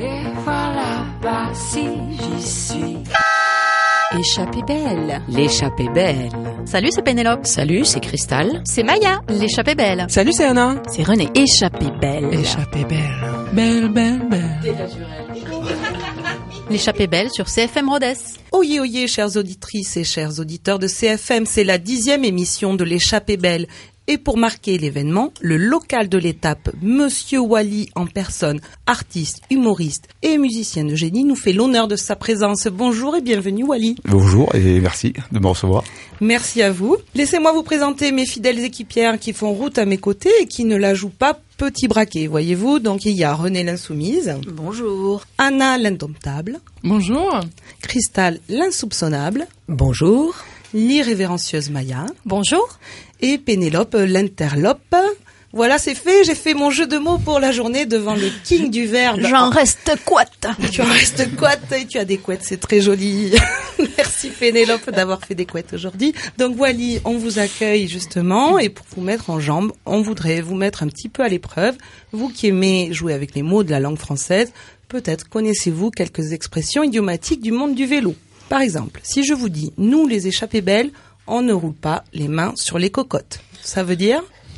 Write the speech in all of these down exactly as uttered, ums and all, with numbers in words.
Les voilà pas si j'y suis. Échappée belle. L'échappée belle. Salut, c'est Pénélope. Salut, c'est Cristal. C'est Maya, l'échappée belle. Salut, c'est Anna. C'est René. Échappée belle. Échappée belle. Belle, belle, belle. L'échappée belle sur C F M Rodez. Oyez, oyez, chères auditrices et chers auditeurs de C F M, c'est la dixième émission de l'échappée belle. Et pour marquer l'événement, le local de l'étape, Monsieur Wally en personne, artiste, humoriste et musicien de génie, nous fait l'honneur de sa présence. Bonjour et bienvenue Wally. Bonjour et merci de me recevoir. Merci à vous. Laissez-moi vous présenter mes fidèles équipières qui font route à mes côtés et qui ne la jouent pas petit braquet, voyez-vous. Donc il y a René l'Insoumise. Bonjour. Anna l'Indomptable. Bonjour. Cristal l'Insoupçonnable. Bonjour. L'irrévérencieuse Maya. Bonjour. Et Pénélope l'interlope. Voilà, c'est fait, j'ai fait mon jeu de mots pour la journée devant le king du verbe. J'en reste couette. Tu en restes couette et tu as des couettes, c'est très joli. Merci Pénélope d'avoir fait des couettes aujourd'hui. Donc Wally, on vous accueille justement et pour vous mettre en jambes, on voudrait vous mettre un petit peu à l'épreuve. Vous qui aimez jouer avec les mots de la langue française, peut-être connaissez-vous quelques expressions idiomatiques du monde du vélo. Par exemple, si je vous dis « nous les échappées belles », on ne roule pas les mains sur les cocottes. Ça veut dire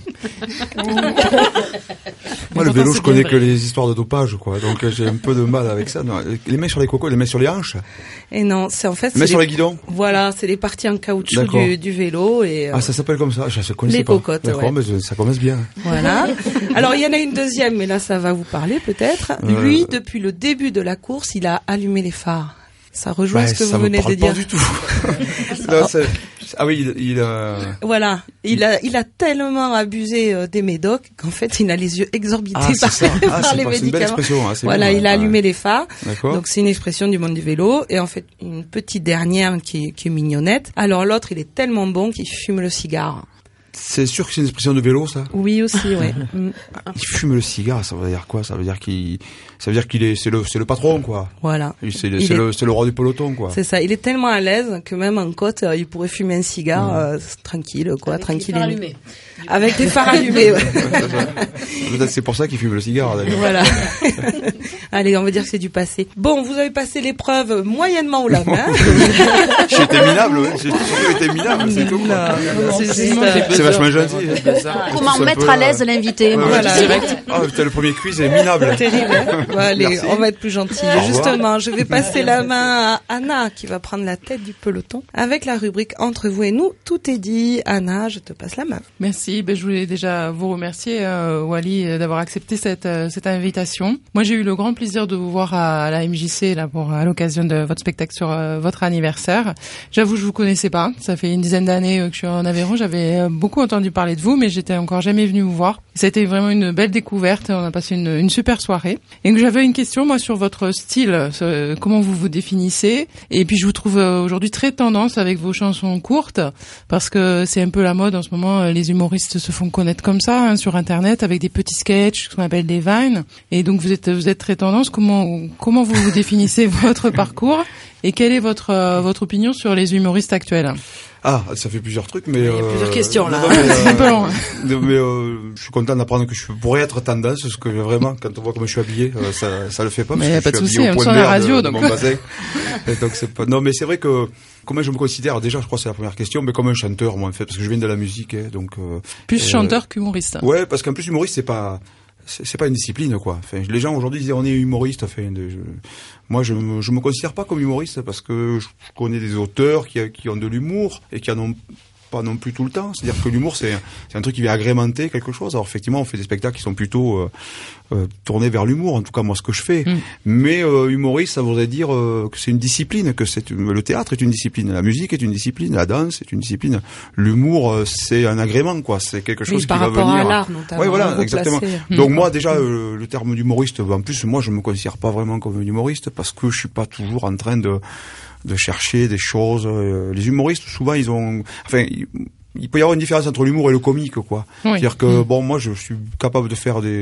Moi, le vélo, je connais que les histoires de dopage, quoi. Donc, j'ai un peu de mal avec ça. Non, les mains sur les cocottes, les mains sur les hanches. Et non, c'est en fait... Les mains sur les guidons. Voilà, c'est les parties en caoutchouc du, du vélo. Et, euh, ah, ça s'appelle comme ça. Je ne connaissais les pas. Les cocottes, d'accord, ouais. mais ça commence bien. Voilà. Alors, il y en a une deuxième, mais là, ça va vous parler peut-être. Euh... Lui, depuis le début de la course, il a allumé les phares. Ça rejoint bah, ce que vous venez de dire. Ça me parle pas du tout. Non, ah oui, il, il a... Voilà, il a, il a tellement abusé euh, des médocs qu'en fait, il a les yeux exorbités ah, par, ça. par ah, les pas, médicaments. C'est une belle expression. Hein, voilà, bon, il a ouais. allumé les phares. D'accord. Donc c'est une expression du monde du vélo. Et en fait, une petite dernière qui est, qui est mignonnette. Alors l'autre, il est tellement bon qu'il fume le cigare. C'est sûr que c'est une expression de vélo, ça? Oui, aussi, oui. Il fume le cigare, ça veut dire quoi? Ça veut dire qu'il, ça veut dire qu'il est, c'est le, c'est le patron, quoi. Voilà. C'est le, c'est, est... le, c'est le roi du peloton, quoi. C'est ça. Il est tellement à l'aise que même en côte, il pourrait fumer un cigare, mmh. euh, tranquille, quoi, avec tranquille. Des phares allumés. Avec des phares allumés, ouais. Peut-être c'est pour ça qu'il fume le cigare, d'ailleurs. Voilà. Allez, on va dire que c'est du passé. Bon, vous avez passé l'épreuve moyennement au la main. J'étais minable, ouais. J'ai toujours été minable, c'est tout, quoi. Non, non, c'est, c'est, c'est vachement gentil. Comment mettre à l'aise l'invité? Ouais, voilà. Direct. Ah, oh, le premier quiz est minable. Terrible. Hein bon, allez, merci. On va être plus gentil. Justement, je vais passer la main à Anna qui va prendre la tête du peloton avec la rubrique Entre vous et nous. Tout est dit. Anna, je te passe la main. Merci. Ben, je voulais déjà vous remercier, euh, Wally, d'avoir accepté cette, euh, cette invitation. Moi, j'ai eu le grand plaisir de vous voir à, à la M J C là pour à l'occasion de votre spectacle sur euh, votre anniversaire. J'avoue, je vous connaissais pas. Ça fait une dizaine d'années euh, que je suis en Aveyron. J'avais euh, beaucoup entendu parler de vous, mais j'étais encore jamais venue vous voir. C'était vraiment une belle découverte. On a passé une, une super soirée. Et que j'avais une question, moi, sur votre style. Ce, comment vous vous définissez? Et puis, je vous trouve euh, aujourd'hui très tendance avec vos chansons courtes, parce que c'est un peu la mode en ce moment. Les humoristes se font connaître comme ça, hein, sur Internet, avec des petits sketchs, ce qu'on appelle des vines. Et donc, vous êtes, vous êtes très tendance. Comment, comment vous vous définissez votre parcours? Et quelle est votre, euh, votre opinion sur les humoristes actuels? Ah, ça fait plusieurs trucs, mais... Il y a euh, plusieurs questions, là. Non, mais, c'est un peu long. Euh, mais euh, je suis content d'apprendre que je pourrais être tendance, parce que vraiment, quand on voit comment je suis habillé, euh, ça, ça le fait pas. Mais y a pas de souci, on est sur la radio, donc. De mon bassin. Et donc c'est pas. Non, mais c'est vrai que comment je me considère, déjà, je crois que c'est la première question, mais comme un chanteur, moi, en fait, parce que je viens de la musique, hein, donc. Euh, Plus euh, chanteur qu'humoriste. Ouais, parce qu'en plus humoriste, c'est pas. C'est, c'est pas une discipline, quoi. Enfin, les gens aujourd'hui disent on est humoriste. Enfin, de, je, moi, je me, je me considère pas comme humoriste parce que je connais des auteurs qui, qui ont de l'humour et qui en ont pas non plus tout le temps. C'est-à-dire que l'humour, c'est, c'est un truc qui vient agrémenter quelque chose. Alors effectivement, on fait des spectacles qui sont plutôt euh, euh, tournés vers l'humour. En tout cas, moi, ce que je fais. Mm. Mais euh, humoriste, ça voudrait dire euh, que c'est une discipline, que c'est le théâtre est une discipline, la musique est une discipline, la danse est une discipline. L'humour, euh, c'est un agrément, quoi. C'est quelque chose oui, qui va venir. Par rapport à l'art, notamment. Oui, voilà, exactement. Placé. Donc mm. moi, déjà, euh, le terme d'humoriste, en plus, moi, je me considère pas vraiment comme un humoriste parce que je suis pas toujours en train de de chercher des choses. Les humoristes, souvent, ils ont, enfin, il peut y avoir une différence entre l'humour et le comique, quoi. Oui. C'est-à-dire que, mmh. bon, moi, je suis capable de faire des,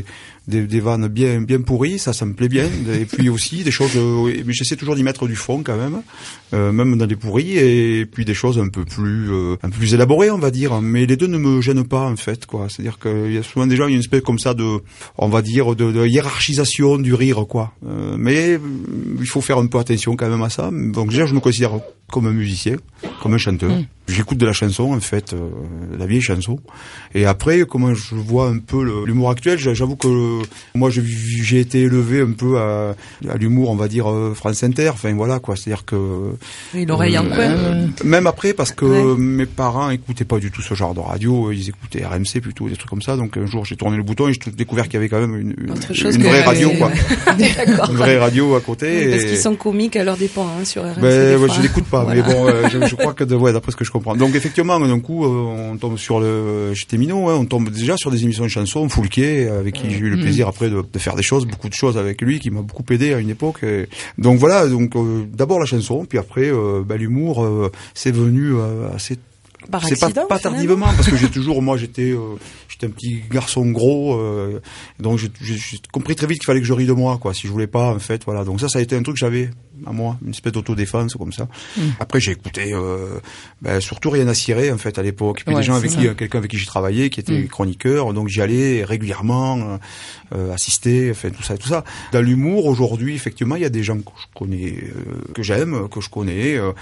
des, des vannes bien, bien pourries, ça, ça me plaît bien. Et puis aussi des choses, euh, mais j'essaie toujours d'y mettre du fond quand même, euh, même dans les pourris, et puis des choses un peu plus, euh, un peu plus élaborées, on va dire. Mais les deux ne me gênent pas en fait, quoi. C'est-à-dire qu'il y a souvent des gens, il y a une espèce comme ça de, on va dire, de, de hiérarchisation du rire, quoi. Euh, mais il faut faire un peu attention quand même à ça. Donc déjà, je me considère comme un musicien, comme un chanteur. Mmh. J'écoute de la chanson, en fait, euh, la vieille chanson. Et après, comment je vois un peu le, l'humour actuel, j'avoue que euh, moi, j'ai, j'ai été élevé un peu à, à l'humour, on va dire, euh, France Inter. Enfin, voilà, quoi. C'est-à-dire que... Oui, l'oreille en coin. Euh, même après, parce que ouais. mes parents écoutaient pas du tout ce genre de radio. Ils écoutaient R M C plutôt, des trucs comme ça. Donc un jour, j'ai tourné le bouton et j'ai découvert qu'il y avait quand même une, une, une vraie radio, quoi. Une vraie radio à côté. Oui, parce et... qu'ils sont comiques à leur dépens, hein, sur R M C. Ben, ouais, je l'écoute pas, voilà. Mais bon, euh, je, je crois que, de, ouais, d'après ce que je comprends. Donc effectivement, d'un coup, euh, on tombe sur le, j'étais minot, hein, on tombe déjà sur des émissions de chansons, Foulquier, avec qui j'ai eu le plaisir après de, de faire des choses, beaucoup de choses avec lui, qui m'a beaucoup aidé à une époque. Et... Donc voilà, donc euh, d'abord la chanson, puis après, euh, ben, l'humour, euh, c'est venu euh, assez. Par c'est accident, pas, pas tardivement, parce que j'ai toujours, moi, j'étais, euh, j'étais un petit garçon gros, euh, donc j'ai, j'ai, j'ai compris très vite qu'il fallait que je rie de moi, quoi, si je voulais pas, en fait, voilà. Donc ça, ça a été un truc que j'avais à moi, une espèce d'autodéfense comme ça. Mmh. Après, j'ai écouté, euh, ben, surtout Rien à cirer, en fait, à l'époque. Puis ouais, des gens avec qui, ça. quelqu'un avec qui j'ai travaillé, qui était mmh. chroniqueur, donc j'y allais régulièrement euh, assister, enfin tout ça, tout ça. Dans l'humour, aujourd'hui, effectivement, il y a des gens que je connais, euh, que j'aime, que je connais. Euh,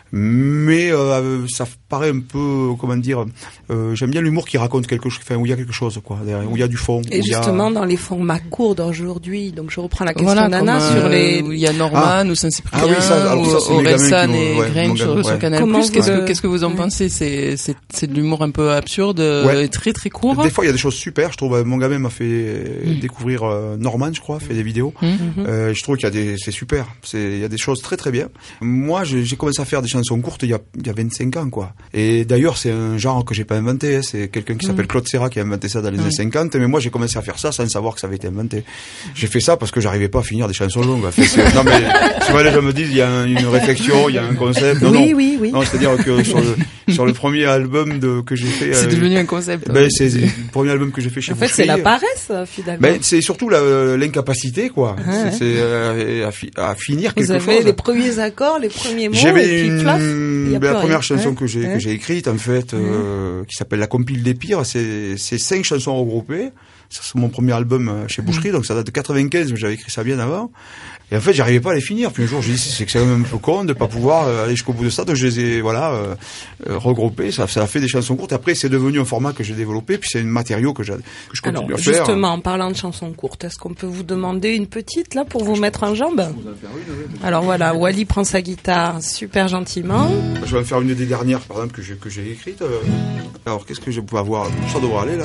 mais euh, ça paraît un peu, comment dire, euh, j'aime bien l'humour qui raconte quelque chose, enfin où il y a quelque chose, quoi, où il y a du fond. Et justement, a... dans les formats courts d'aujourd'hui, donc je reprends la question voilà, d'Anna comme, sur euh, les. Où il y a Norman ah. ou Saint-Cyprien, ah oui, ça, alors, ça, ou Orelsan et ouais, Grange sur, ouais. sur Canal+. Comment Qu'est-ce que, que, qu'est-ce que vous en ouais. pensez? C'est, c'est, c'est de l'humour un peu absurde, ouais. et très très court. Des fois, il y a des choses super. Je trouve, mon gamin m'a fait mmh. découvrir euh, Norman, je crois, fait des vidéos. Mmh. Euh, je trouve qu'il y a des, c'est super. C'est, il y a des choses très très bien. Moi, j'ai, j'ai commencé à faire des chansons courtes il y a, il y a vingt-cinq ans, quoi. Et d'ailleurs, c'est un genre que j'ai pas inventé. Hein. C'est quelqu'un qui mmh. s'appelle Claude Serra qui a inventé ça dans les mmh. années cinquante. Mais moi, j'ai commencé à faire ça sans savoir que ça avait été inventé. J'ai fait ça parce que j'arrivais pas à finir des chansons longues. Enfin, c'est, non, mais souvent les gens me disent, il y a une réflexion, il y a un concept. Non, oui, non. oui, oui. Non, c'est-à-dire que sur le, sur le premier album de, que j'ai fait. C'est euh, devenu un concept. Ben, c'est le premier album que j'ai fait chez En fait, Boucherie. c'est la paresse, finalement. Ben, c'est surtout la, l'incapacité, quoi. Ah, c'est, ouais. c'est euh, à, fi, à finir Vous quelque chose. Vous avez les premiers accords, les premiers mots, J'avais et puis une, plaf, il y a ben, la première rien. chanson ouais. que j'ai, ouais. que j'ai écrite, en fait, mmh. euh, qui s'appelle La compile des pires. C'est, c'est cinq chansons regroupées. C'est mon premier album chez Boucherie, mmh. donc ça date de quatre-vingt-quinze, mais j'avais écrit ça bien avant. Et en fait, j'arrivais pas à les finir. Puis un jour, j'ai dit, c'est que c'est quand même un peu con de pas pouvoir aller jusqu'au bout de ça. Donc je les ai, voilà, euh, euh, regroupés. Ça, ça a fait des chansons courtes. Après, c'est devenu un format que j'ai développé. Puis c'est un matériau que, j'ai, que je continue Alors, à faire. justement, en parlant de chansons courtes, est-ce qu'on peut vous demander une petite, là, pour vous je mettre en jambe? Alors voilà, Wally prend sa guitare super gentiment. Je vais en faire une des dernières, par exemple, que j'ai, que j'ai écrite. Alors, qu'est-ce que je peux avoir? Ça devrait aller, là.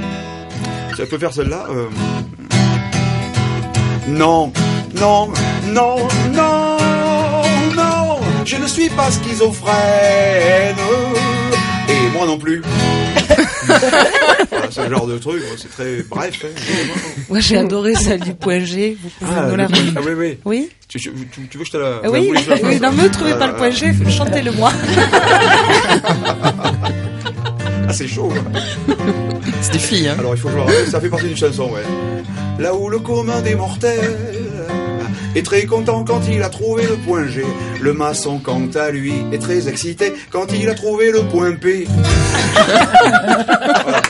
Ça peut faire celle-là. Euh... Non, non, non, non, non, je ne suis pas schizophrène. Et moi non plus. Voilà, c'est le genre de truc, c'est très bref. Hein. Moi j'ai adoré celle du point G, vous pouvez ah, nous la ah oui, oui. Oui tu, tu, tu veux que je te la... Ah, oui, la oui, non, me trouvez pas le point G, chantez-le moi. Ah, c'est chaud. Hein. C'est des filles, hein. Alors, il faut que je le rappelle, ça fait partie d'une chanson, ouais. Là où le commun des mortels est très content quand il a trouvé le point G. Le maçon, quant à lui, est très excité quand il a trouvé le point P. Voilà.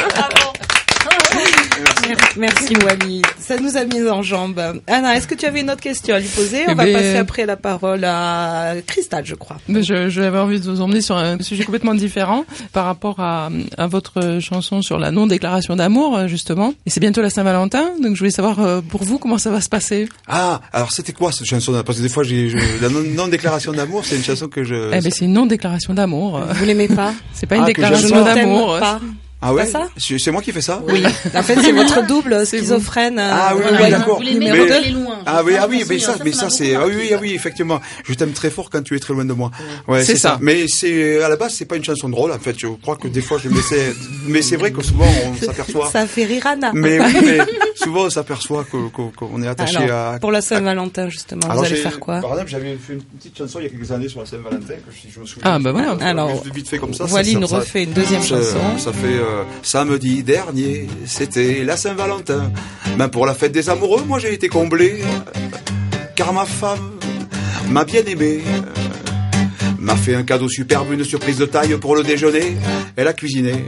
Merci Wally, ça nous a mis en jambes. Anna, est-ce que tu avais une autre question à lui poser? On eh va ben... passer après la parole à Cristal, je crois. Je, je avais envie de vous emmener sur un sujet complètement différent par rapport à, à votre chanson sur la non-déclaration d'amour, justement. Et c'est bientôt la Saint-Valentin, donc je voulais savoir pour vous comment ça va se passer. Ah, alors c'était quoi cette chanson? Parce que des fois, j'ai, je, la non-déclaration d'amour, c'est une chanson que je... Eh ben c'est une non-déclaration d'amour. Vous l'aimez pas? C'est pas une ah, déclaration d'amour. Pas. Ah ouais, ça c'est moi qui fais ça. Oui. En fait, c'est votre double schizophrène. Ah oui, euh, oui, d'accord. Vous l'aimez, mais, mais... loin. Ah oui, ah oui, mais ça, mais ça, c'est, ah oui, oui, oui, effectivement. Je t'aime très fort quand tu es très loin de moi. Ouais, c'est, c'est ça. ça. Mais c'est, à la base, c'est pas une chanson drôle, en fait. Je crois que des fois, je mais c'est, mais c'est vrai que souvent, on s'aperçoit. Ça fait rire Anna. Mais oui, mais souvent, on s'aperçoit que, que, qu'on est attaché alors, à. Pour la Saint-Valentin, justement, alors, vous allez faire quoi? Par exemple, j'avais fait une petite chanson il y a quelques années sur la Saint-Valentin, que je me souviens. Ah, bah voilà. Alors, vite fait comme ça. Wally nous refait une deuxième chanson. Ça fait, euh, samedi dernier, c'était la Saint-Valentin. Ben pour la fête des amoureux, moi j'ai été comblé, euh, car ma femme m'a bien aimé. Euh, m'a fait un cadeau superbe, une surprise de taille pour le déjeuner. Elle a cuisiné.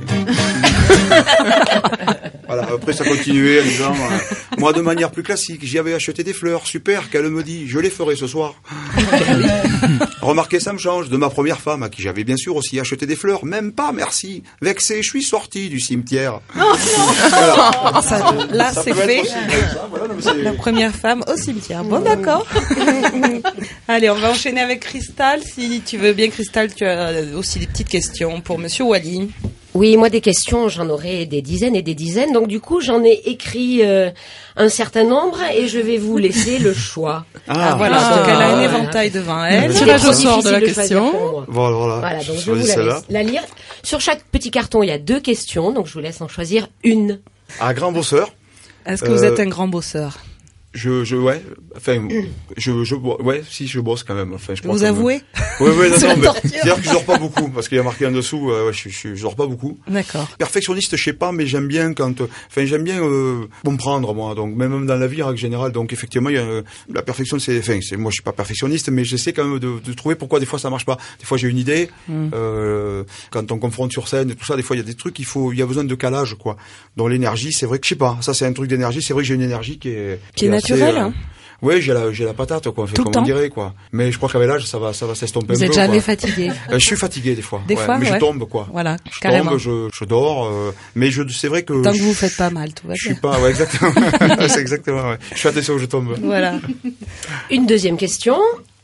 Voilà, après ça continuait en disant, euh, moi de manière plus classique, j'y avais acheté des fleurs, super, qu'elle me dit, je les ferai ce soir. Remarquez, ça me change de ma première femme, à qui j'avais bien sûr aussi acheté des fleurs, même pas, merci. Vexé, je suis sorti du cimetière. Oh, voilà. Ça, là, ça c'est fait. Ça, voilà, non, mais c'est... La première femme au cimetière. Bon, d'accord. Allez, on va enchaîner avec Cristal. Si tu veux bien, Cristal, tu as aussi des petites questions pour Monsieur Wally. Oui, moi des questions, j'en aurai des dizaines et des dizaines. Donc du coup, j'en ai écrit euh, un certain nombre et je vais vous laisser le choix. Ah, ah voilà, ah, donc elle a un ouais. éventail devant elle. Le tirage au sort de la question. Voilà, voilà. Voilà, donc je Choisis vous la celle-là. laisse la lire. Sur chaque petit carton, il y a deux questions, donc je vous laisse en choisir une. À grand bosseur. Est-ce que Euh, vous êtes un grand bosseur? Je, je, ouais, enfin, je, je, ouais, si, je bosse quand même. Enfin, je crois Vous que- avouez? Oui, oui, non, C'est non, la mais torture. c'est-à-dire que je dors pas beaucoup, parce qu'il y a marqué en dessous, euh, ouais, je, je, je dors pas beaucoup. D'accord. Perfectionniste, je sais pas, mais j'aime bien quand, euh, enfin, j'aime bien euh, comprendre, moi, donc même dans la vie en règle générale. Donc effectivement, il y a, euh, la perfection, c'est, enfin, c'est, moi, je suis pas perfectionniste, mais j'essaie quand même de, de trouver pourquoi des fois ça marche pas. Des fois, j'ai une idée, Mm. euh, quand on confronte sur scène et tout ça, des fois, il y a des trucs, il faut, il y a besoin de calage, quoi. Dans l'énergie, c'est vrai que je sais pas, ça, c'est un truc d'énergie. C'est vrai que j'ai une énergie qui est, Qui est assez, naturelle, euh, hein. Oui, j'ai la, j'ai la patate, quoi, enfin, Tout le comme temps. on dirait, quoi. Mais je crois qu'avec l'âge, ça va, ça va s'estomper un Vous peu. êtes jamais quoi. fatigué. Euh, je suis fatigué des fois. Des ouais, fois, mais ouais. je tombe, quoi. Voilà, Je carrément. tombe, je, je dors, euh, mais je, c'est vrai que Tant que je, vous vous faites pas mal, tout va je suis bien. pas, ouais, exactement. C'est exactement, ouais. Je fais attention où je tombe. Voilà. Une deuxième question.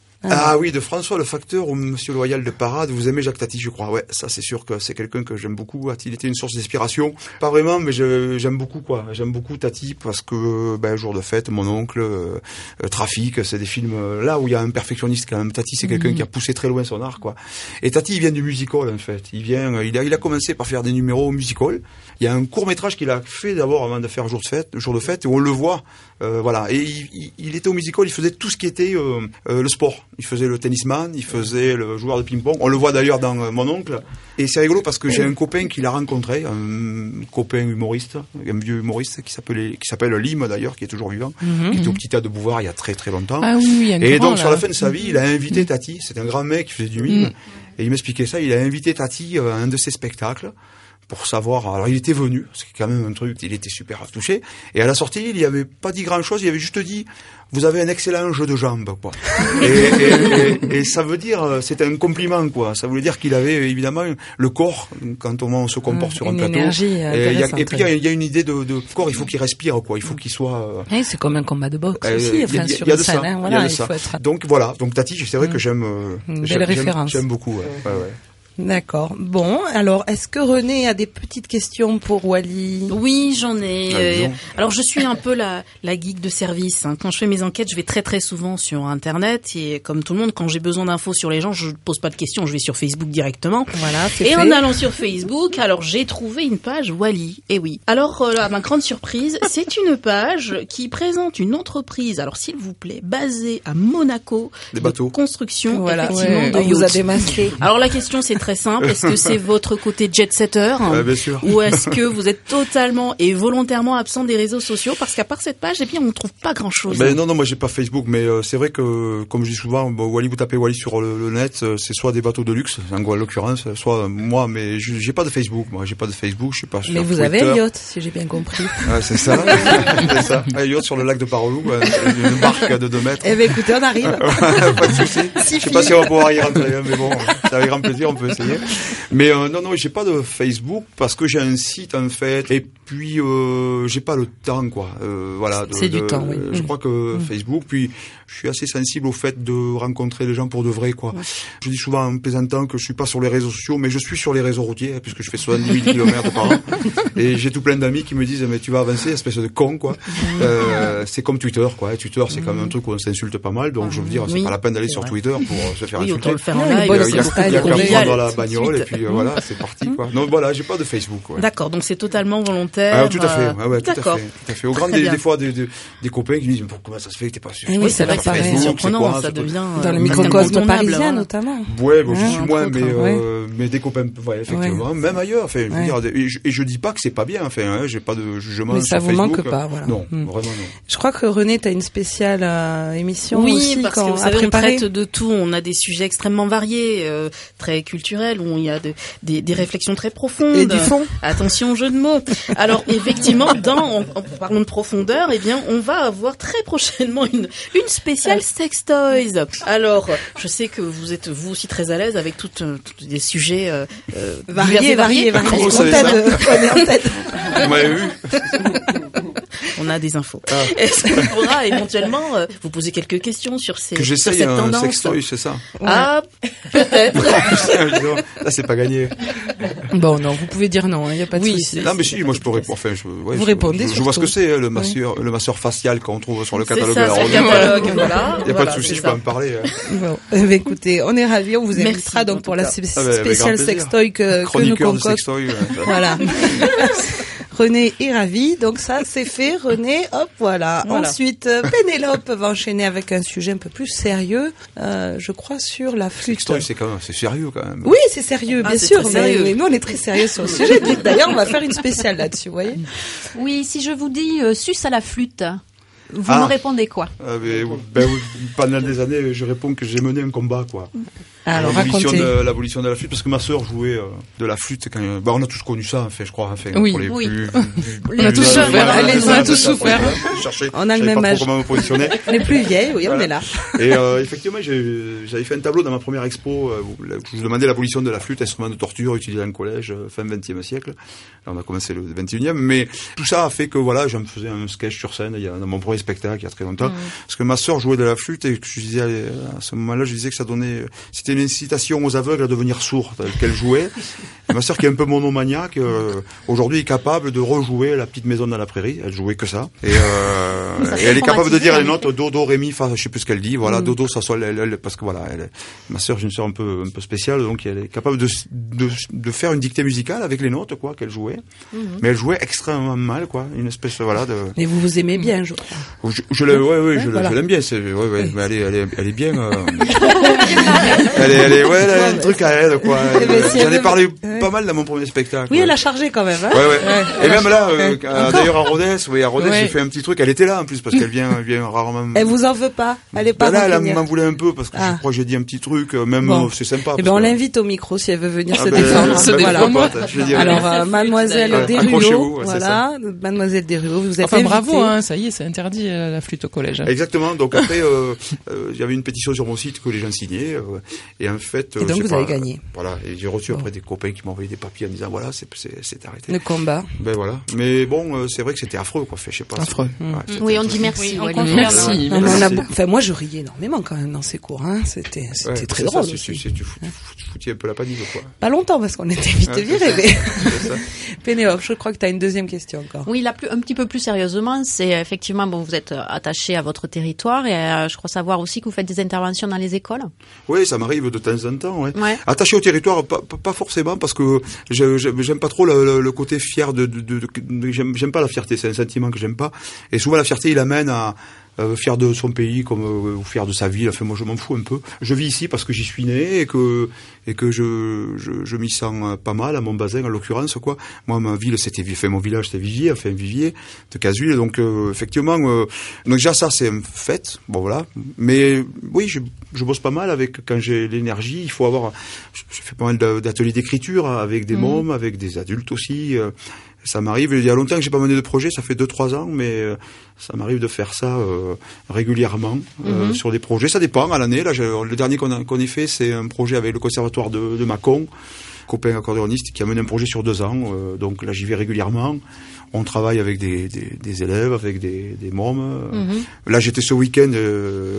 Ah oui, de François le facteur ou Monsieur Loyal de Parade. Vous aimez Jacques Tati, je crois. Ouais, ça c'est sûr que c'est quelqu'un que j'aime beaucoup. A-t-il été une source d'inspiration? Pas vraiment, mais je, j'aime beaucoup quoi. J'aime beaucoup Tati parce que ben jour de fête, mon oncle, euh, euh, Trafic, c'est des films euh, là où il y a un perfectionniste quand même. Tati c'est quelqu'un qui a poussé très loin son art quoi. Et Tati il vient du musical en fait. Il vient, euh, il a, il a commencé par faire des numéros au musical. Il y a un court métrage qu'il a fait d'abord avant de faire jour de fête, jour de fête, et on le voit. Euh, voilà. Et il, il, il était au musical, il faisait tout ce qui était euh, euh, le sport. Il faisait le tennisman, il faisait le joueur de ping-pong. On le voit d'ailleurs dans euh, Mon oncle. Et c'est rigolo parce que j'ai un copain qui l'a rencontré, un copain humoriste, un vieux humoriste qui s'appelle qui s'appelle Lim d'ailleurs, qui est toujours vivant, Mhm. qui était au Petit Théâtre de Beauvoir il y a très très longtemps. Ah oui, oui, il y a une Et grande, donc sur là. la fin de sa vie, il a invité Tati. C'est un grand mec qui faisait du mime. Mm. Et il m'expliquait ça. Il a invité Tati à un de ses spectacles pour savoir. Alors il était venu, c'est quand même un truc. Il était super touché. Et à la sortie, il y avait pas dit grand chose. Il avait juste dit, vous avez un excellent jeu de jambes, quoi. et, et, et, et ça veut dire, c'était un compliment, quoi. Ça voulait dire qu'il avait évidemment le corps quand on se comporte Mmh, sur un une plateau. énergie Et, il y a- intéressante, et puis il y a- il y, a une idée de, de corps. Il faut qu'il respire, quoi. Il faut qu'il soit. euh, Oui, c'est comme un combat de boxe euh, aussi, il y a- enfin, il y a- sur il y a une de ça, scène. Hein, il y a voilà, de il ça. faut être... Donc voilà, donc Tati, c'est vrai que j'aime, euh, Une j'aime, belle j'aime- référence. J'aime beaucoup. Ouais, ouais, ouais. D'accord. Bon, alors, est-ce que René a des petites questions pour Wally? Oui, j'en ai. Ah, Euh, disons. alors, je suis un peu la, la geek de service. Hein. Quand je fais mes enquêtes, je vais très très souvent sur Internet. Et comme tout le monde, quand j'ai besoin d'infos sur les gens, je pose pas de questions, je vais sur Facebook directement. Voilà, c'est Et fait. en allant sur Facebook, alors j'ai trouvé une page Wally. Et oui. Alors euh, là, ma grande surprise, c'est une page qui présente une entreprise. Alors s'il vous plaît, basée à Monaco, Des de bateaux. construction Voilà, effectivement ouais, de on vous a yachts. démasqué. Alors la question c'est très simple. Est-ce que c'est votre côté jet-setter Ouais, bien sûr. ou est-ce que vous êtes totalement et volontairement absent des réseaux sociaux? Parce qu'à part cette page, eh bien, on ne trouve pas grand-chose. Ben non, non, moi j'ai pas Facebook, mais euh, c'est vrai que, comme je dis souvent, bon, Wally, vous tapez Wally sur le, le net, euh, c'est soit des bateaux de luxe, en l'occurrence, soit euh, moi, mais je- j'ai pas de Facebook, moi, j'ai pas de Facebook, je suis pas sur Mais vous Twitter. avez Elliot, si j'ai bien compris. Ouais, c'est ça, c'est ça. Elliot sur le lac de Parolou, ouais, une barque de deux mètres. Eh ben, écoutez, on arrive. Pas de souci. Je sais pas si on va pouvoir y rentrer, hein, mais bon, c'est avec grand plaisir, on peut essayer. Mais euh, non, non, j'ai pas de Facebook parce que j'ai un site en fait, et puis euh, j'ai pas le temps, quoi. Euh, voilà. de- C'est du de- temps, oui. Je Mm. crois que Mm. Facebook, puis je suis assez sensible au fait de rencontrer les gens pour de vrai, quoi. Je dis souvent en plaisantant que je suis pas sur les réseaux sociaux, mais je suis sur les réseaux routiers, hein, puisque je fais soixante-dix mille kilomètres par an, et j'ai tout plein d'amis qui me disent mais tu vas avancer, espèce de con, quoi. Euh, c'est comme Twitter, quoi. Twitter, c'est quand même un truc où on s'insulte pas mal, donc je veux dire, c'est Oui, pas la peine d'aller c'est sur vrai. Twitter pour euh, se faire Oui, insulter. autant le faire en Non, le live. bon Il y a, il y a, style il y a qu'à convivial. prendre dans la bagnole Suite. et puis euh, voilà, c'est parti, quoi. Donc voilà, j'ai pas de Facebook, quoi. D'accord, donc c'est totalement volontaire. commentaires. Ah, tout à fait. euh, Ouais, ouais, tout à fait. D'accord. Tout à fait. Au grand Très des, bien. des fois des, des, des copains qui me disent mais comment ça se fait que t'es pas sûr. Oui, Oui, ça c'est vrai leur que ça paraît fait Facebook, surprenant, c'est quoi, ça ce truc. devient Dans le euh, microcosme incontournable, parisien, voilà. notamment. Ouais, bon, Hein, j'y suis entre moins, autres, mais ouais. euh, mais des copains, ouais, effectivement, même ailleurs. Enfin, je veux Ouais. dire, et je, et je dis pas que c'est pas bien. Enfin, hein, j'ai pas de jugement Mais ça sur vous Facebook. manque pas, voilà. Non, Hmm. vraiment non. Je crois que René, t'as une spéciale euh, émission Oui, aussi parce quand, que vous à savez, on préparer. traite de tout. On a des sujets extrêmement variés, euh, très culturels, où il y a de, des, des réflexions très profondes. Et du fond. Attention au jeu de mots. Alors, effectivement, dans, en, en parlant de profondeur, eh bien, on va avoir très prochainement une, une spéciale sex toys. Alors, je sais que vous êtes vous aussi très à l'aise avec toutes, euh, toutes des sujets euh, euh, divers Varié, et varié, varié. Comment vous On savez t'aide, ça euh, on est en tête. Vous m'avez vu. On a des infos. Ah. Est-ce qu'on pourra éventuellement euh, vous poser quelques questions sur ces Que sur j'essaye cette un tendance? sextoy, c'est ça. Ah, peut-être. Là, c'est pas gagné. Bon, non, vous pouvez dire non, il n'y a pas de Oui, souci. Non, mais si, moi je peux répondre. Enfin, je, ouais, Vous je, répondez Je, je vois ce surtout. que c'est, hein, le masseur, le masseur facial qu'on trouve sur le C'est catalogue ça, de la c'est le revue. catalogue, voilà. Il n'y a Voilà, pas de souci, c'est je ça. peux en parler. Hein. Bon, eh ben, écoutez, on est ravis, on vous Merci, invitera en donc tout pour la cas. spé- Ah, ben, avec spéciale grand plaisir. sextoy que, que nous Chroniqueur de concocte. sextoy. ouais. Voilà. René est ravi, donc ça c'est fait. René, hop, voilà. Voilà. Ensuite, euh, Pénélope va enchaîner avec un sujet un peu plus sérieux, euh, je crois sur la flûte. Sextoy, c'est quand même, c'est sérieux quand même. Oui, c'est sérieux, Ah, bien c'est sûr. très Mais, sérieux. mais nous, on est très sérieux sur le sujet. D'ailleurs, on va faire une spéciale là-dessus, vous voyez. Oui, si je vous dis euh, suce à la flûte, vous Ah. me répondez quoi? Ah, mais, ben, oui, pendant des années, je réponds que j'ai mené un combat, quoi. Alors, l'abolition racontez. de, l'abolition de la flûte, parce que ma sœur jouait euh, de la flûte quand, euh, bah, on a tous connu ça, enfin, je crois, enfin, Oui, pour les oui. plus, On a tous souffert, allez, on a tous souffert. On a le même âge. Comment me positionner. On est plus vieilles, oui, on Voilà. est là. Et euh, effectivement, j'ai- j'avais fait un tableau dans ma première expo euh, où où je demandais l'abolition de la flûte, instrument de torture utilisé en collège euh, fin vingtième siècle. Là, on a commencé le vingt et unième, mais tout ça a fait que voilà, je me faisais un sketch sur scène il y a, dans mon premier spectacle il y a très longtemps, parce que ma sœur jouait de la flûte et que je disais à ce moment-là, je disais que ça donnait, c'était une incitation aux aveugles à devenir sourds qu'elle jouait. Et ma sœur qui est un peu monomaniaque, euh, aujourd'hui est capable de rejouer La Petite Maison dans la Prairie. Elle jouait que ça. Et, euh, Ça et fait elle est capable de dire les traumatiser, notes do, do, ré, mi, fa, je sais plus ce qu'elle dit. Voilà, Mm. do, do, ça, sol, elle, elle, parce que voilà, elle, ma sœur, j'ai une sœur un peu, un peu spéciale, donc elle est capable de, de, de faire une dictée musicale avec les notes, quoi, qu'elle jouait. Mais elle jouait extrêmement mal, quoi, une espèce, voilà, de. Mais vous vous aimez bien, je crois. Je, je l'aime, ouais, ouais, je, voilà. je l'aime bien. C'est, ouais, ouais, mais elle est, elle est, elle est bien. Euh... elle est, elle est, ouais, elle a un truc à elle, quoi. Eh ben, si J'en elle ai veut- parlé ouais. pas mal dans mon premier spectacle. Oui, ouais. elle a chargé quand même, hein. Ouais, ouais. Et elle a même là, euh, ouais. euh, d'ailleurs à Rodez, oui, à Rodez, Ouais. j'ai fait un petit truc. Elle était là en plus parce qu'elle vient, elle vient rarement. Elle vous en veut pas. Elle est pas Ben là, elle rancunière. m'en voulait un peu parce que Ah. je crois que j'ai dit un petit truc. euh, Même Bon. euh, c'est sympa. Eh parce ben, on que- l'invite au micro si elle veut venir Ah se ben, défendre. se ben, Voilà. défendre. pourquoi pas, je vais dire. Alors, euh, mademoiselle Ouais, Desruaux, accrochez-vous, ouais, c'est voilà, mademoiselle Desruaux, vous êtes Enfin, invitée. bravo, hein, ça y est, c'est interdit euh, la flûte au collège. Exactement. Donc après, euh, euh, il y avait une pétition sur mon site que les gens signaient. euh, et en fait, euh, Et donc, je sais vous avez pas, gagné. euh, Voilà. Et j'ai reçu Bon. après des copains qui m'ont envoyé des papiers en disant voilà, c'est c'est c'est arrêté. Le combat. Ben voilà. Mais bon, euh, c'est vrai que c'était affreux, quoi. Fait, je sais pas. Affreux. c'est- ouais, c'était Oui, un on truc. dit merci. Oui, on Wally. confirme. Merci. Non, mais on a Merci. beau- Enfin, moi, je riais énormément quand même dans ces cours, hein. C'était, c'était Ouais, très c'est drôle ça, c'est- aussi. c'est- Tu fous- tu foutis un peu la panique, quoi. Pas longtemps parce qu'on était vite Ouais, c'est virés, ça. mais. C'est ça. Pénélope, je crois que tu as une deuxième question encore. Oui, là, plus, un petit peu plus sérieusement, c'est euh, effectivement, bon, vous êtes euh, attaché à votre territoire et euh, je crois savoir aussi que vous faites des interventions dans les écoles. Oui, ça m'arrive de temps en temps. Ouais. Ouais. Attaché au territoire, pas, pas, pas forcément, parce que je- je- j'aime pas trop le, le, le côté fier de. de, de, de- j'aime, j'aime pas la fierté, c'est un sentiment que j'aime pas. Et souvent la fierté, il amène à euh, fier de son pays, comme euh, ou fier de sa ville. Enfin, moi, je m'en fous un peu. Je vis ici parce que j'y suis né et que et que je je, je m'y sens pas mal à Montbazin, en l'occurrence, quoi. Moi, ma ville, c'était fait mon village, c'était Vivier, enfin Vivier de Cazuil. Donc, euh, effectivement, euh, donc déjà ça, c'est un fait. Bon, voilà. Mais oui, je je bosse pas mal avec quand j'ai l'énergie. Il faut avoir. Je, je fais pas mal d'a- d'ateliers d'écriture avec des mômes, avec des adultes aussi. euh, Ça m'arrive, il y a longtemps que j'ai pas mené de projet, ça fait deux trois ans, mais euh, ça m'arrive de faire ça euh, régulièrement euh, sur des projets. Ça dépend à l'année. Là, j'ai- le dernier qu'on a, qu'on ait fait, c'est un projet avec le conservatoire de, de Mâcon, copain accordéoniste qui a mené un projet sur deux ans. Euh, donc là, j'y vais régulièrement. On travaille avec des, des, des élèves, avec des, des mômes. Mhm. Là, j'étais ce week-end euh,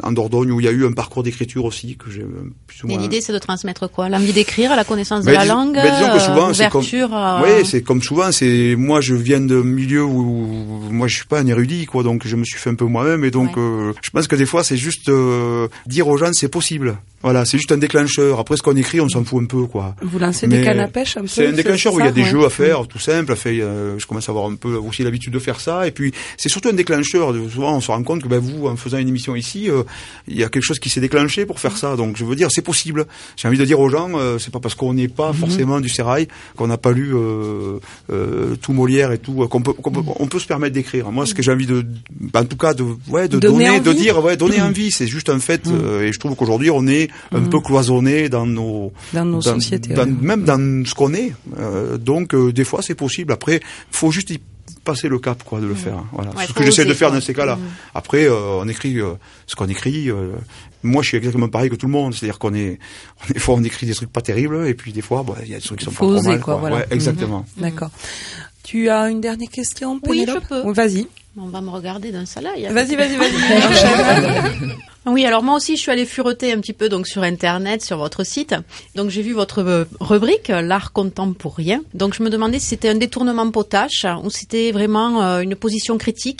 en Dordogne où il y a eu un parcours d'écriture aussi que j'ai plus ou moins. Et l'idée, c'est de transmettre quoi? L'envie d'écrire, la connaissance de mais la dis, langue, mais disons que souvent, euh, ouverture. À... Oui, c'est comme souvent. C'est moi, je viens d'un milieu où moi, je suis pas un érudit, quoi. Donc, je me suis fait un peu moi-même, et donc, ouais. euh, je pense que des fois, c'est juste euh, dire aux gens, c'est possible. Voilà, c'est juste un déclencheur. Après, ce qu'on écrit, on s'en fout un peu, quoi. Vous lancez mais des cannes à pêche un peu. C'est un déclencheur c'est où il y a des ouais. jeux à faire, tout simple. Fait, euh, je commence à avoir un peu aussi l'habitude de faire ça. Et puis, c'est surtout un déclencheur. Souvent, on se rend compte que ben, vous, en faisant une émission ici, euh, il y a quelque chose qui s'est déclenché pour faire ça. Donc, je veux dire, c'est possible. J'ai envie de dire aux gens, euh, c'est pas parce qu'on n'est pas mmh. forcément du sérail, qu'on n'a pas lu euh, euh, tout Molière et tout, qu'on peut, qu'on peut, on peut se permettre d'écrire. Moi, ce que j'ai envie de, en tout cas, de, ouais, de donner, donner de dire, ouais, donner mmh. envie. C'est juste un fait. Mmh. Euh, et je trouve qu'aujourd'hui, on est un mmh. peu cloisonné dans nos, dans nos dans, sociétés, dans, ouais. même dans ce qu'on est. Euh, donc, euh, des fois, c'est possible. Après, faut juste y passer le cap, quoi, de le mmh. faire. Voilà. Ouais, c'est ce que j'essaie de faire quoi. Dans ces cas-là. Mmh. Après, euh, on écrit euh, ce qu'on écrit. Euh, moi, je suis exactement pareil que tout le monde. C'est-à-dire qu'on est, on, des fois, on écrit des trucs pas terribles, et puis des fois, il bah, y a des trucs qui sont faut pas oser, trop mal. Quoi, quoi. voilà. Ouais, exactement. Mmh. D'accord. Tu as une dernière question, Pénélope? Oui, je peux. Oui, vas-y. On va me regarder dans ça là. Vas-y, vas-y, vas-y. Oui, alors moi aussi, je suis allée fureter un petit peu donc sur Internet, sur votre site. Donc j'ai vu votre rubrique, l'art contemporain. Donc je me demandais si c'était un détournement potache ou si c'était vraiment euh, une position critique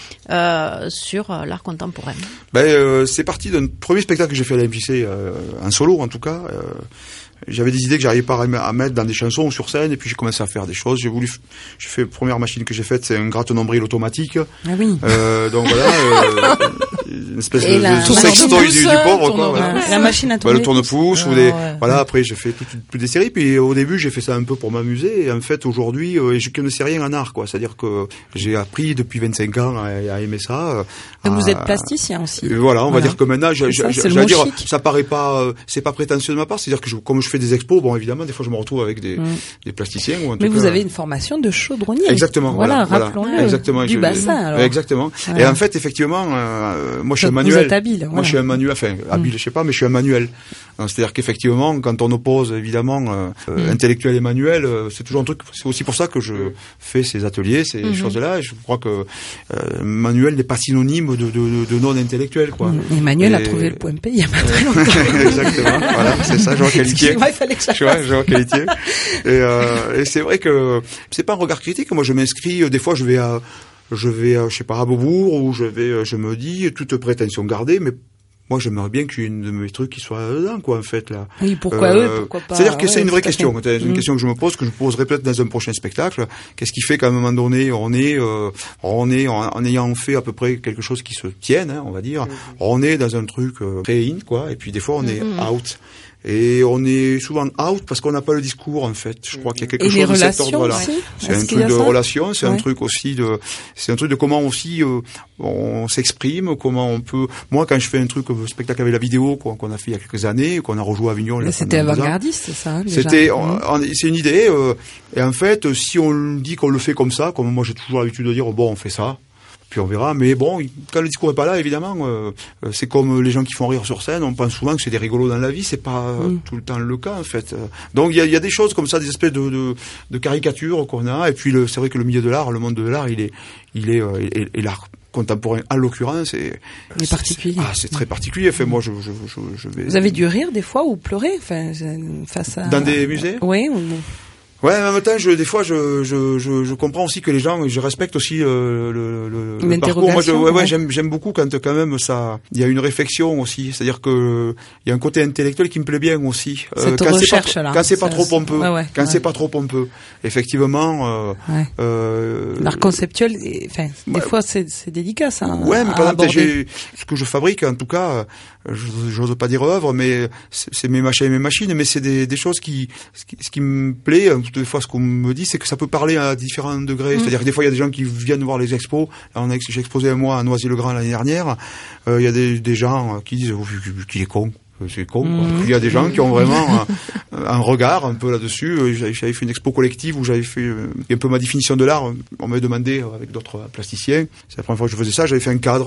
euh, sur euh, l'art contemporain. Ben, euh, c'est parti d'un premier spectacle que j'ai fait à la M J C, euh, en solo en tout cas. Euh, J'avais des idées que j'arrivais pas à mettre dans des chansons ou sur scène, et puis j'ai commencé à faire des choses. J'ai voulu, j'ai fait la première machine que j'ai faite, c'est un gratte-nombril automatique. Ah oui. Euh, donc voilà, euh, une espèce et de, la, de sextoy du, du pauvre, quoi. Voilà. Voilà. La machine à tourner. Bah, le tourne-pouce ah, ou des, ouais. voilà. Après, j'ai fait toutes, toutes des séries. Puis au début, j'ai fait ça un peu pour m'amuser. Et en fait, aujourd'hui, euh, je ne sais rien en art, quoi. C'est-à-dire que j'ai appris depuis vingt-cinq ans à, à aimer ça. Et à, vous êtes plasticien aussi. Euh, voilà, on voilà. va dire que maintenant, j'ai, ça, j'ai, j'allais dire, ça paraît pas, euh, c'est pas prétentieux de ma part. C'est-à-dire que je, comme je fais des expos, bon, évidemment, des fois, je me retrouve avec des, mmh. des plasticiens. Ou en Mais tout vous cas, avez une formation de chaudronnier. Exactement. Voilà, voilà rappelons-le. Exactement. Du je, bassin, alors. Exactement. Voilà. Et en fait, effectivement, euh, moi, je suis un vous manuel. Vous êtes habile. Voilà. Moi, je suis un manuel, enfin, habile, mmh. je sais pas, mais je suis un manuel. C'est-à-dire qu'effectivement, quand on oppose, évidemment, euh, mmh. intellectuel et manuel, euh, c'est toujours un truc, c'est aussi pour ça que je fais ces ateliers, ces mmh. choses-là. Et je crois que, euh, manuel n'est pas synonyme de, de, de non-intellectuel, quoi. Mmh. Emmanuel et... a trouvé le point P il y a pas très longtemps. Exactement. Voilà, c'est ça, Jean Qualitier. Il fallait que ça je vois, Jean Qualitier. Et, euh, et c'est vrai que c'est pas un regard critique. Moi, je m'inscris, des fois, je vais à, je vais, à, je sais pas, à Beaubourg, ou je vais, je me dis, toute prétention gardée, mais moi, j'aimerais bien qu'il y ait une de mes trucs qui soit dedans, quoi, en fait, là. Oui, pourquoi euh, eux, pourquoi pas. C'est-à-dire que ouais, c'est une vraie question. C'est une mmh. question que je me pose, que je poserai peut-être dans un prochain spectacle. Qu'est-ce qui fait qu'à un moment donné, on est, euh, on est, en, en ayant fait à peu près quelque chose qui se tienne, hein, on va dire, mmh. on est dans un truc euh, très in, quoi, et puis des fois, on est mmh. out. Et on est souvent out parce qu'on n'a pas le discours, en fait. Je crois qu'il y a quelque et chose de cet ordre-là. Ouais. C'est Est-ce un truc de ça relation, c'est ouais. un truc aussi de, c'est un truc de comment aussi euh, on s'exprime, comment on peut. Moi, quand je fais un truc, un spectacle avec la vidéo qu'on, qu'on a fait il y a quelques années, qu'on a rejoué à Avignon. Là, c'était avant-gardiste, ça. Hein, déjà. C'était, on, on, c'est une idée. Euh, et en fait, si on dit qu'on le fait comme ça, comme moi j'ai toujours l'habitude de dire, bon, on fait ça. Puis on verra, mais bon, quand le discours est pas là, évidemment, euh, c'est comme les gens qui font rire sur scène, on pense souvent que c'est des rigolos dans la vie, c'est pas mm. tout le temps le cas, en fait. Donc il y a, y a des choses comme ça, des espèces de, de, de caricatures qu'on a, et puis le, c'est vrai que le milieu de l'art, le monde de l'art, il est, il est, euh, et, et l'art contemporain, en l'occurrence, c'est, c'est particulier. Ah, c'est très particulier. Enfin, moi, je, je, je, je vais. Vous avez dû rire des fois ou pleurer, enfin, face à. Dans des musées? Oui. Ou... Ouais, en même temps, je, des fois, je, je, je, je comprends aussi que les gens, je respecte aussi euh, le, le, le parcours. Moi, je, ouais, ouais, ouais. j'aime, j'aime beaucoup quand quand même ça, il y a une réflexion aussi. C'est-à-dire que il y a un côté intellectuel qui me plaît bien aussi. Cette euh, quand recherche c'est pas, là. Quand c'est pas trop pompeux. Ouais, ouais, quand ouais. c'est pas trop pompeux. Effectivement. Euh, ouais. euh, L'art conceptuel, enfin, des ouais. fois, c'est, c'est délicat ça. Ouais, mais par exemple, j'ai, ce que je fabrique, en tout cas, j'ose pas dire œuvre, mais c'est, c'est mes machines et mes machines, mais c'est des, des choses qui, ce qui, ce qui me plaît, des fois, ce qu'on me dit, c'est que ça peut parler à différents degrés. Mmh. C'est-à-dire que des fois, il y a des gens qui viennent voir les expos. Là, on a, j'ai exposé un mois à Noisy-le-Grand l'année dernière. Euh, il y a des, des gens qui disent, oh, qu'il est con. C'est con, quoi. Mmh. Il y a des gens qui ont vraiment un, un regard un peu là-dessus. J'avais, j'avais fait une expo collective où j'avais fait un peu ma définition de l'art. On m'avait demandé avec d'autres plasticiens. C'est la première fois que je faisais ça. J'avais fait un cadre.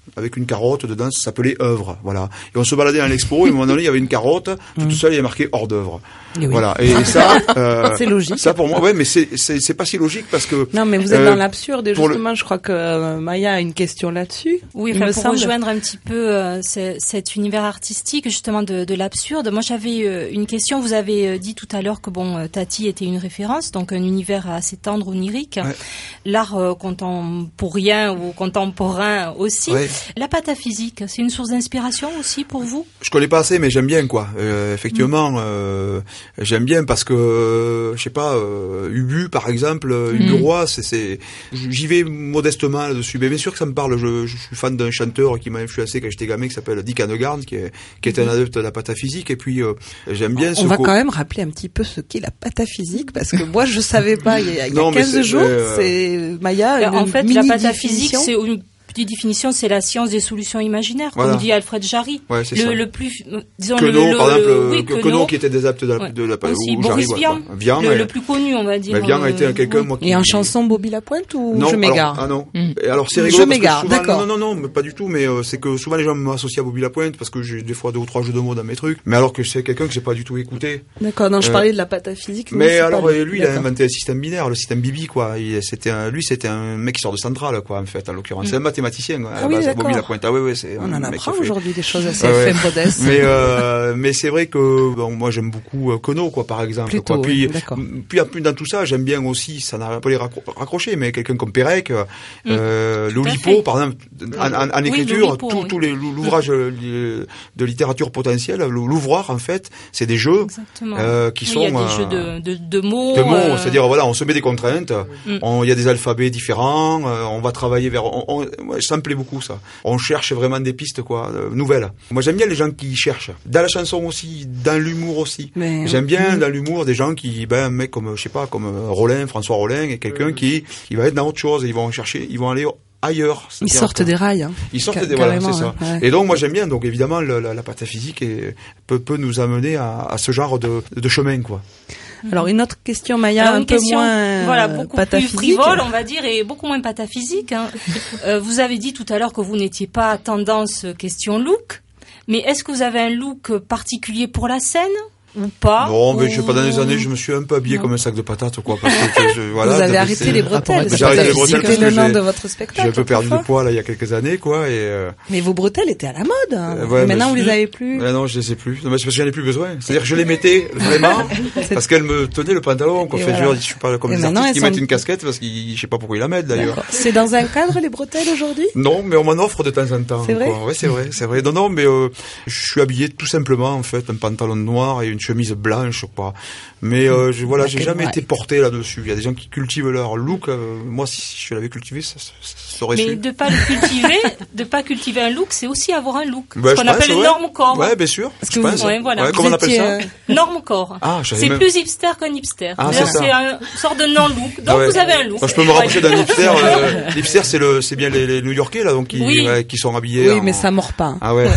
avec une carotte dedans, ça s'appelait œuvre, voilà. Et on se baladait dans l'expo, et à un moment donné, il y avait une carotte, tout seul, il y avait marqué hors d'œuvre. Et oui. Voilà. Et ça, euh, c'est logique. Ça pour moi, ouais, mais c'est c'est c'est pas si logique parce que. Non, mais vous êtes euh, dans l'absurde. Et justement, le... je crois que euh, Maya a une question là-dessus. Oui, enfin, pour semble. rejoindre un petit peu euh, ce, cet univers artistique justement de, de l'absurde. Moi, j'avais euh, une question. Vous avez euh, dit tout à l'heure que bon, euh, Tati était une référence, donc un univers assez tendre, onirique. Ouais. L'art euh, contemporain ou contemporain aussi. Ouais. La pataphysique, c'est une source d'inspiration aussi pour vous? Je connais pas assez, mais j'aime bien quoi. Euh, effectivement, mmh. euh, j'aime bien parce que euh, je sais pas, euh, Ubu par exemple, mmh. Ubu Roy, c'est, c'est, j'y vais modestement là-dessus. Mais bien sûr que ça me parle. Je, je suis fan d'un chanteur qui m'a influencé quand j'étais gamin, qui s'appelle Dick Hanegarn, qui est qui est un adepte de la pataphysique. Et puis euh, j'aime bien. On ce va co- quand même rappeler un petit peu ce qu'est la pataphysique parce que moi je savais pas. Il y a, il y a non, quinze c'est, jours, euh... c'est Maya. En fait, la pataphysique, définition. c'est une petite définition, c'est la science des solutions imaginaires, voilà. comme dit Alfred Jarry. Ouais, c'est le, ça. le plus, disons Queneau, le, le, par exemple, le, oui, Queneau, Queneau, qui était des adeptes de la, ouais. de la, aussi, ou Boris Jarry, Vian, ouais, Vian, le, ouais. le plus connu, on va dire. Mais Vian a été euh, quelqu'un, oui. moi, qui... Et en chanson Bobby Lapointe ou non, je m'égare? Alors, ah non. Mmh. Et alors c'est rigolo je parce m'égare, que souvent, d'accord. non, non, non, mais pas du tout, mais euh, c'est que souvent les gens m'associent à Bobby Lapointe parce que j'ai des fois deux ou trois jeux de mots dans mes trucs, mais alors que c'est quelqu'un que j'ai pas du tout écouté. D'accord, non, je euh, parlais de la pataphysique. Mais, mais alors lui, lui, il a inventé un système binaire, le système Bibi, quoi. Il, c'était un, lui, c'était un mec qui sort de Centrale, quoi, en fait, en l'occurrence. Mmh. C'est un mathématicien, quoi, ah oui, base, Bobby Lapointe. Ah oui, oui, c'est. On en apprend aujourd'hui des choses assez ah, ouais. modestes. Mais euh, mais c'est vrai que bon, moi j'aime beaucoup euh, Queneau, quoi, par exemple. Plutôt, quoi. Puis oui, puis dans tout ça, j'aime bien aussi, ça n'a pas les raccro- raccrocher, mais quelqu'un comme Pérec, euh, mmh. euh, L'Oulipo, par exemple, en, en, en écriture, oui, tout, oui. tout les, l'ouvrage mmh. de littérature potentielle, l'ouvroir en fait, c'est des jeux euh, qui oui, sont. Il y a des euh, jeux de, de, de mots. De mots, euh... c'est-à-dire voilà, on se met des contraintes, mmh. on, il y a des alphabets différents, euh, on va travailler vers. On, on, ouais, ça me plaît beaucoup ça. On cherche vraiment des pistes quoi, euh, nouvelles. Moi j'aime bien les gens qui cherchent. Dans la chanson aussi, dans l'humour aussi. Mais, j'aime bien mmh. dans l'humour des gens qui, ben un mec comme je sais pas, comme Rollin, François Rollin, et quelqu'un mmh. qui, qui va être dans autre chose. Et ils vont chercher, ils vont aller ailleurs. Ils sortent des rails. Hein. Ils sortent des voilà, c'est ça. Ouais. Et donc moi j'aime bien. Donc évidemment le, la, la pataphysique est, peut, peut nous amener à, à ce genre de, de chemin quoi. Alors une autre question, Maya, Alors, un peu question, moins voilà, beaucoup plus frivole, on va dire, et beaucoup moins pataphysique. Hein. euh, vous avez dit tout à l'heure que vous n'étiez pas à tendance question look, mais est-ce que vous avez un look particulier pour la scène ou pas? Non, mais ou... je sais pas, dans les années, je me suis un peu habillé non. comme un sac de patates, quoi, parce que je, voilà. Vous avez arrêté les bretelles. J'ai arrêté les bretelles parce que le nom de votre spectacle. J'ai un peu perdu de poids, là, il y a quelques années, quoi, et euh... Mais vos bretelles étaient à la mode, hein. euh, ouais, maintenant, vous je... les avez plus. Euh, non, je les ai plus. Non, mais c'est parce que j'en ai plus besoin. C'est-à-dire que je les mettais vraiment, parce qu'elles me tenaient le pantalon, quoi. Fait, voilà. Je suis pas comme et les artistes qui sont... mettent une casquette parce qu'ils, je sais pas pourquoi ils la mettent, d'ailleurs. D'accord. C'est dans un cadre, les bretelles, aujourd'hui? Non, mais on m'en offre de temps en temps. C'est vrai? Ouais, c'est vrai, c'est vrai. Non, non, mais, euh, je suis habillé tout simplement, en fait, un pantalon noir et une chemise blanche, quoi. Mais euh, je, voilà, j'ai jamais été porté là-dessus. Il y a des gens qui cultivent leur look. Euh, moi, si, si je l'avais cultivé, ça, ça, ça aurait Mais su. de pas le cultiver, de pas cultiver un look, c'est aussi avoir un look. Bah, ce qu'on appelle ouais. le norme-corps. Ouais, bien sûr. Parce que vous, ouais, voilà. Ouais, comment on appelle ça? Euh, norme-corps. Ah, c'est même... plus hipster qu'un hipster. Ah, c'est, c'est un sort de non-look. Donc, ah ouais. vous avez un look. Moi, je peux me rapprocher d'un hipster. Euh, l'hipster, c'est le, c'est bien les, les New-Yorkais, là, donc, qui, oui. ouais, qui sont habillés. Oui, en... mais ça mord pas. Ah ouais.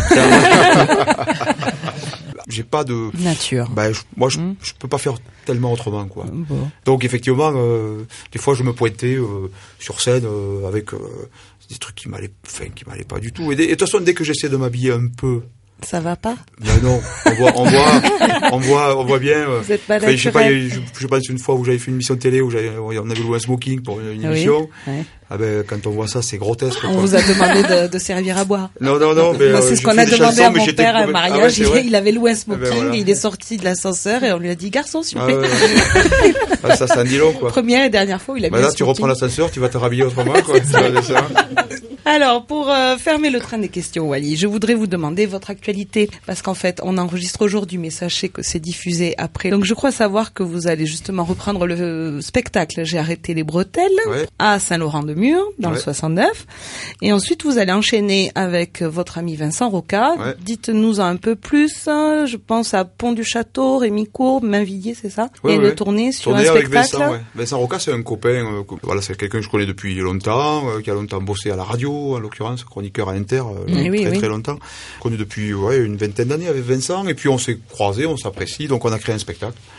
J'ai pas de nature. Ben, je, moi, je, mmh. je peux pas faire tellement autrement, quoi. Bon. Donc, effectivement, euh, des fois, je me pointais euh, sur scène euh, avec euh, des trucs qui m'allaient, enfin, qui m'allaient pas du tout. Et, et de toute façon, dès que j'essaie de m'habiller un peu, ça va pas? Ben non, on voit, on voit, on voit, on voit bien. Euh, Vous êtes pas enfin, je sais pas, je, je pense une fois où j'avais fait une émission de télé où j'avais, on avait loué un smoking pour une, une émission. Oui, ouais. Ah ben, quand on voit ça, c'est grotesque. On quoi. vous a demandé de, de servir à boire. Non, non, non, mais. Moi, c'est euh, ce qu'on a demandé chansons, à mon père à un mariage. Ah ouais, il, il avait loué un smoking, ben voilà. et il est sorti de l'ascenseur et on lui a dit, garçon, s'il vous plaît. Ah, ouais, ouais. Ah, ça, ça en dit long, quoi. Première et dernière fois, il a bah mis là, un tu smoking. reprends l'ascenseur, tu vas te rhabiller autrement, quoi. ça. Alors, pour euh, fermer le train des questions, Wally, je voudrais vous demander votre actualité, parce qu'en fait, on enregistre aujourd'hui, mais sachez que c'est diffusé après. Donc, je crois savoir que vous allez justement reprendre le spectacle J'ai arrêté les bretelles ouais. à Saint-Laurent-de-Mur, dans ouais. le soixante-neuf. Et ensuite, vous allez enchaîner avec votre ami Vincent Roca. Ouais. Dites-nous un peu plus. Hein, je pense à Pont-du-Château, Rémy-Courbe, Mainvilliers, c'est ça? Ouais, Et ouais. de tourner sur tourner un avec spectacle. Vincent, ouais. Vincent Roca, c'est un copain. Euh, voilà, c'est quelqu'un que je connais depuis longtemps, euh, qui a longtemps bossé à la radio, en l'occurrence, chroniqueur à l'Inter, euh, oui, oui, très oui. très longtemps. Connu depuis ouais, une vingtaine d'années avec Vincent. Et puis on s'est croisés, on s'apprécie, donc on a créé un spectacle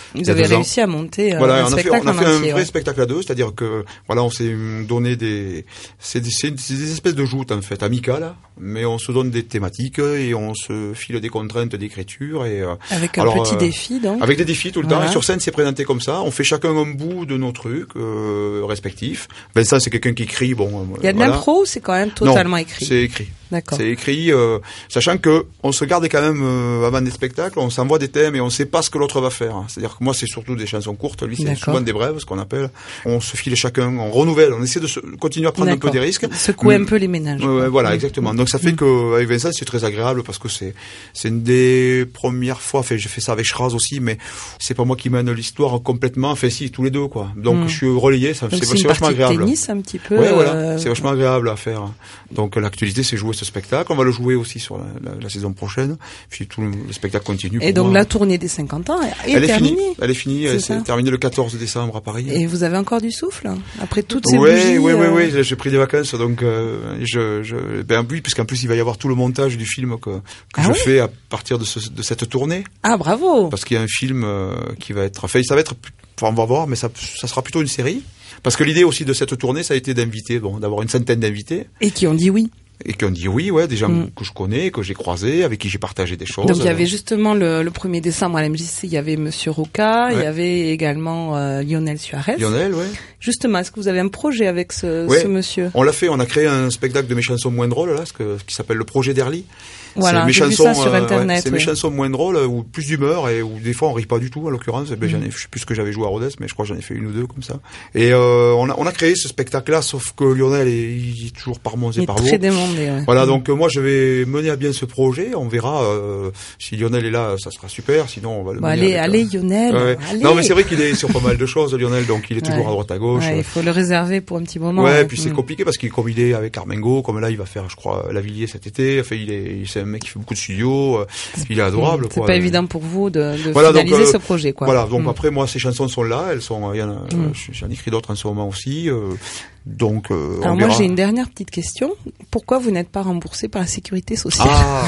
Vous il y a avez deux ans. réussi à monter euh, Voilà, un on a fait, spectacle on a en fait un entier, vrai ouais. spectacle à deux, c'est-à-dire que voilà, on s'est donné des, c'est des, c'est des espèces de joutes en fait, amicales, mais on se donne des thématiques et on se file des contraintes d'écriture et euh, Avec un alors, petit euh, défi, donc. avec des défis tout le Voilà. temps. Et sur scène, c'est présenté comme ça. On fait chacun un bout de nos trucs euh, respectifs. Vincent, c'est quelqu'un qui écrit. Bon, euh, Il y a de voilà. l'impro ou c'est quand même totalement Non, écrit? C'est écrit. D'accord. C'est écrit, euh, sachant que on se garde quand même euh, avant des spectacles, on s'envoie des thèmes et on sait pas ce que l'autre va faire. C'est-à-dire que moi, c'est surtout des chansons courtes. Lui, c'est D'accord. souvent des brèves, ce qu'on appelle. On se file chacun, on renouvelle, on essaie de se, continuer à prendre un peu D'accord. des risques. Secouer Mm. un peu les ménages. Ouais, quoi. ouais, voilà, Mm. exactement. Donc ça fait Mm. que avec Vincent, c'est très agréable parce que c'est c'est une des premières fois. Enfin, j'ai fait ça avec Schraz aussi, mais c'est pas moi qui mène l'histoire complètement. Enfin, si, tous les deux, quoi. Donc Mm. je suis relayé, ça, Donc c'est c'est une vachement partie de agréable. tennis un petit peu. Ouais, voilà, euh, c'est vachement agréable à faire. Donc l'actualité, c'est jouer ce spectacle. On va le jouer aussi sur la, la, la saison prochaine. Puis tout le, le spectacle continue. Et pour donc moi. la tournée des cinquante ans est elle est terminée. finie. Elle est finie. C'est Elle ça. s'est terminée le quatorze décembre à Paris. Et vous avez encore du souffle hein, après toutes ces Ouais, bougies. ouais, ouais, euh, ouais, j'ai pris des vacances, donc euh, je, je, ben oui, puisqu'en plus il va y avoir tout le montage du film que, que Ah je ouais fais à partir de, ce, de cette tournée, Ah bravo. parce qu'il y a un film euh, qui va être, enfin, ça va être, enfin, on va voir, mais ça, ça sera plutôt une série, parce que l'idée aussi de cette tournée, ça a été d'inviter, bon, d'avoir une centaine d'invités. Et qui ont dit oui. Et qui ont dit oui, ouais, des gens Mm. que je connais, que j'ai croisés, avec qui j'ai partagé des choses. Donc il y avait justement le, le premier décembre à l'M J C, il y avait Monsieur Roca, il y Ouais. avait également euh, Lionel Suarez. Lionel, ouais. Justement, est-ce que vous avez un projet avec ce, Ouais. ce monsieur? On l'a fait, on a créé un spectacle de mes chansons moins drôles, là, ce que, ce qui s'appelle le projet d'Erly. Voilà, C'est mes j'ai vu chansons, ça sur euh, Internet, ouais, c'est mes oui. chansons moins drôles, euh, ou plus d'humeur, et où des fois on rit pas du tout, en l'occurrence. Ben, Mm. j'en ai, je sais plus ce que j'avais joué à Rodez, mais je crois que j'en ai fait une ou deux comme ça. Et euh, on, a, on a créé ce spectacle-là, sauf que Lionel est, il est toujours par Mons Il et est par Vaux. très demandé. Ouais. Voilà, Mm. donc euh, moi je vais mener à bien ce projet. On verra euh, si Lionel est là, ça sera super. Sinon, on va le Bon, mener allez, avec, allez, euh, Lionel. ouais. Allez. Non, mais c'est vrai qu'il est sur pas mal de choses, Lionel. Donc il est toujours Ouais. à droite à gauche. Ouais, il faut le réserver pour un petit moment. Ouais, ouais. puis c'est Mm. compliqué parce qu'il comme il est avec Armengo, comme là il va faire, je crois, Lavilliers cet été. Enfin, il est, c'est un mec qui fait beaucoup de studios. euh, Il est adorable. C'est quoi. pas évident pour vous de, de Voilà, donc, finaliser euh, ce projet, quoi. Voilà, donc Mm. après moi ces chansons sont là, elles sont, il y en a, Mm. euh, j'en écris d'autres en ce moment aussi. Euh, donc euh, on Alors moi verra. j'ai une dernière petite question. Pourquoi vous n'êtes pas remboursé par la sécurité sociale? Ah,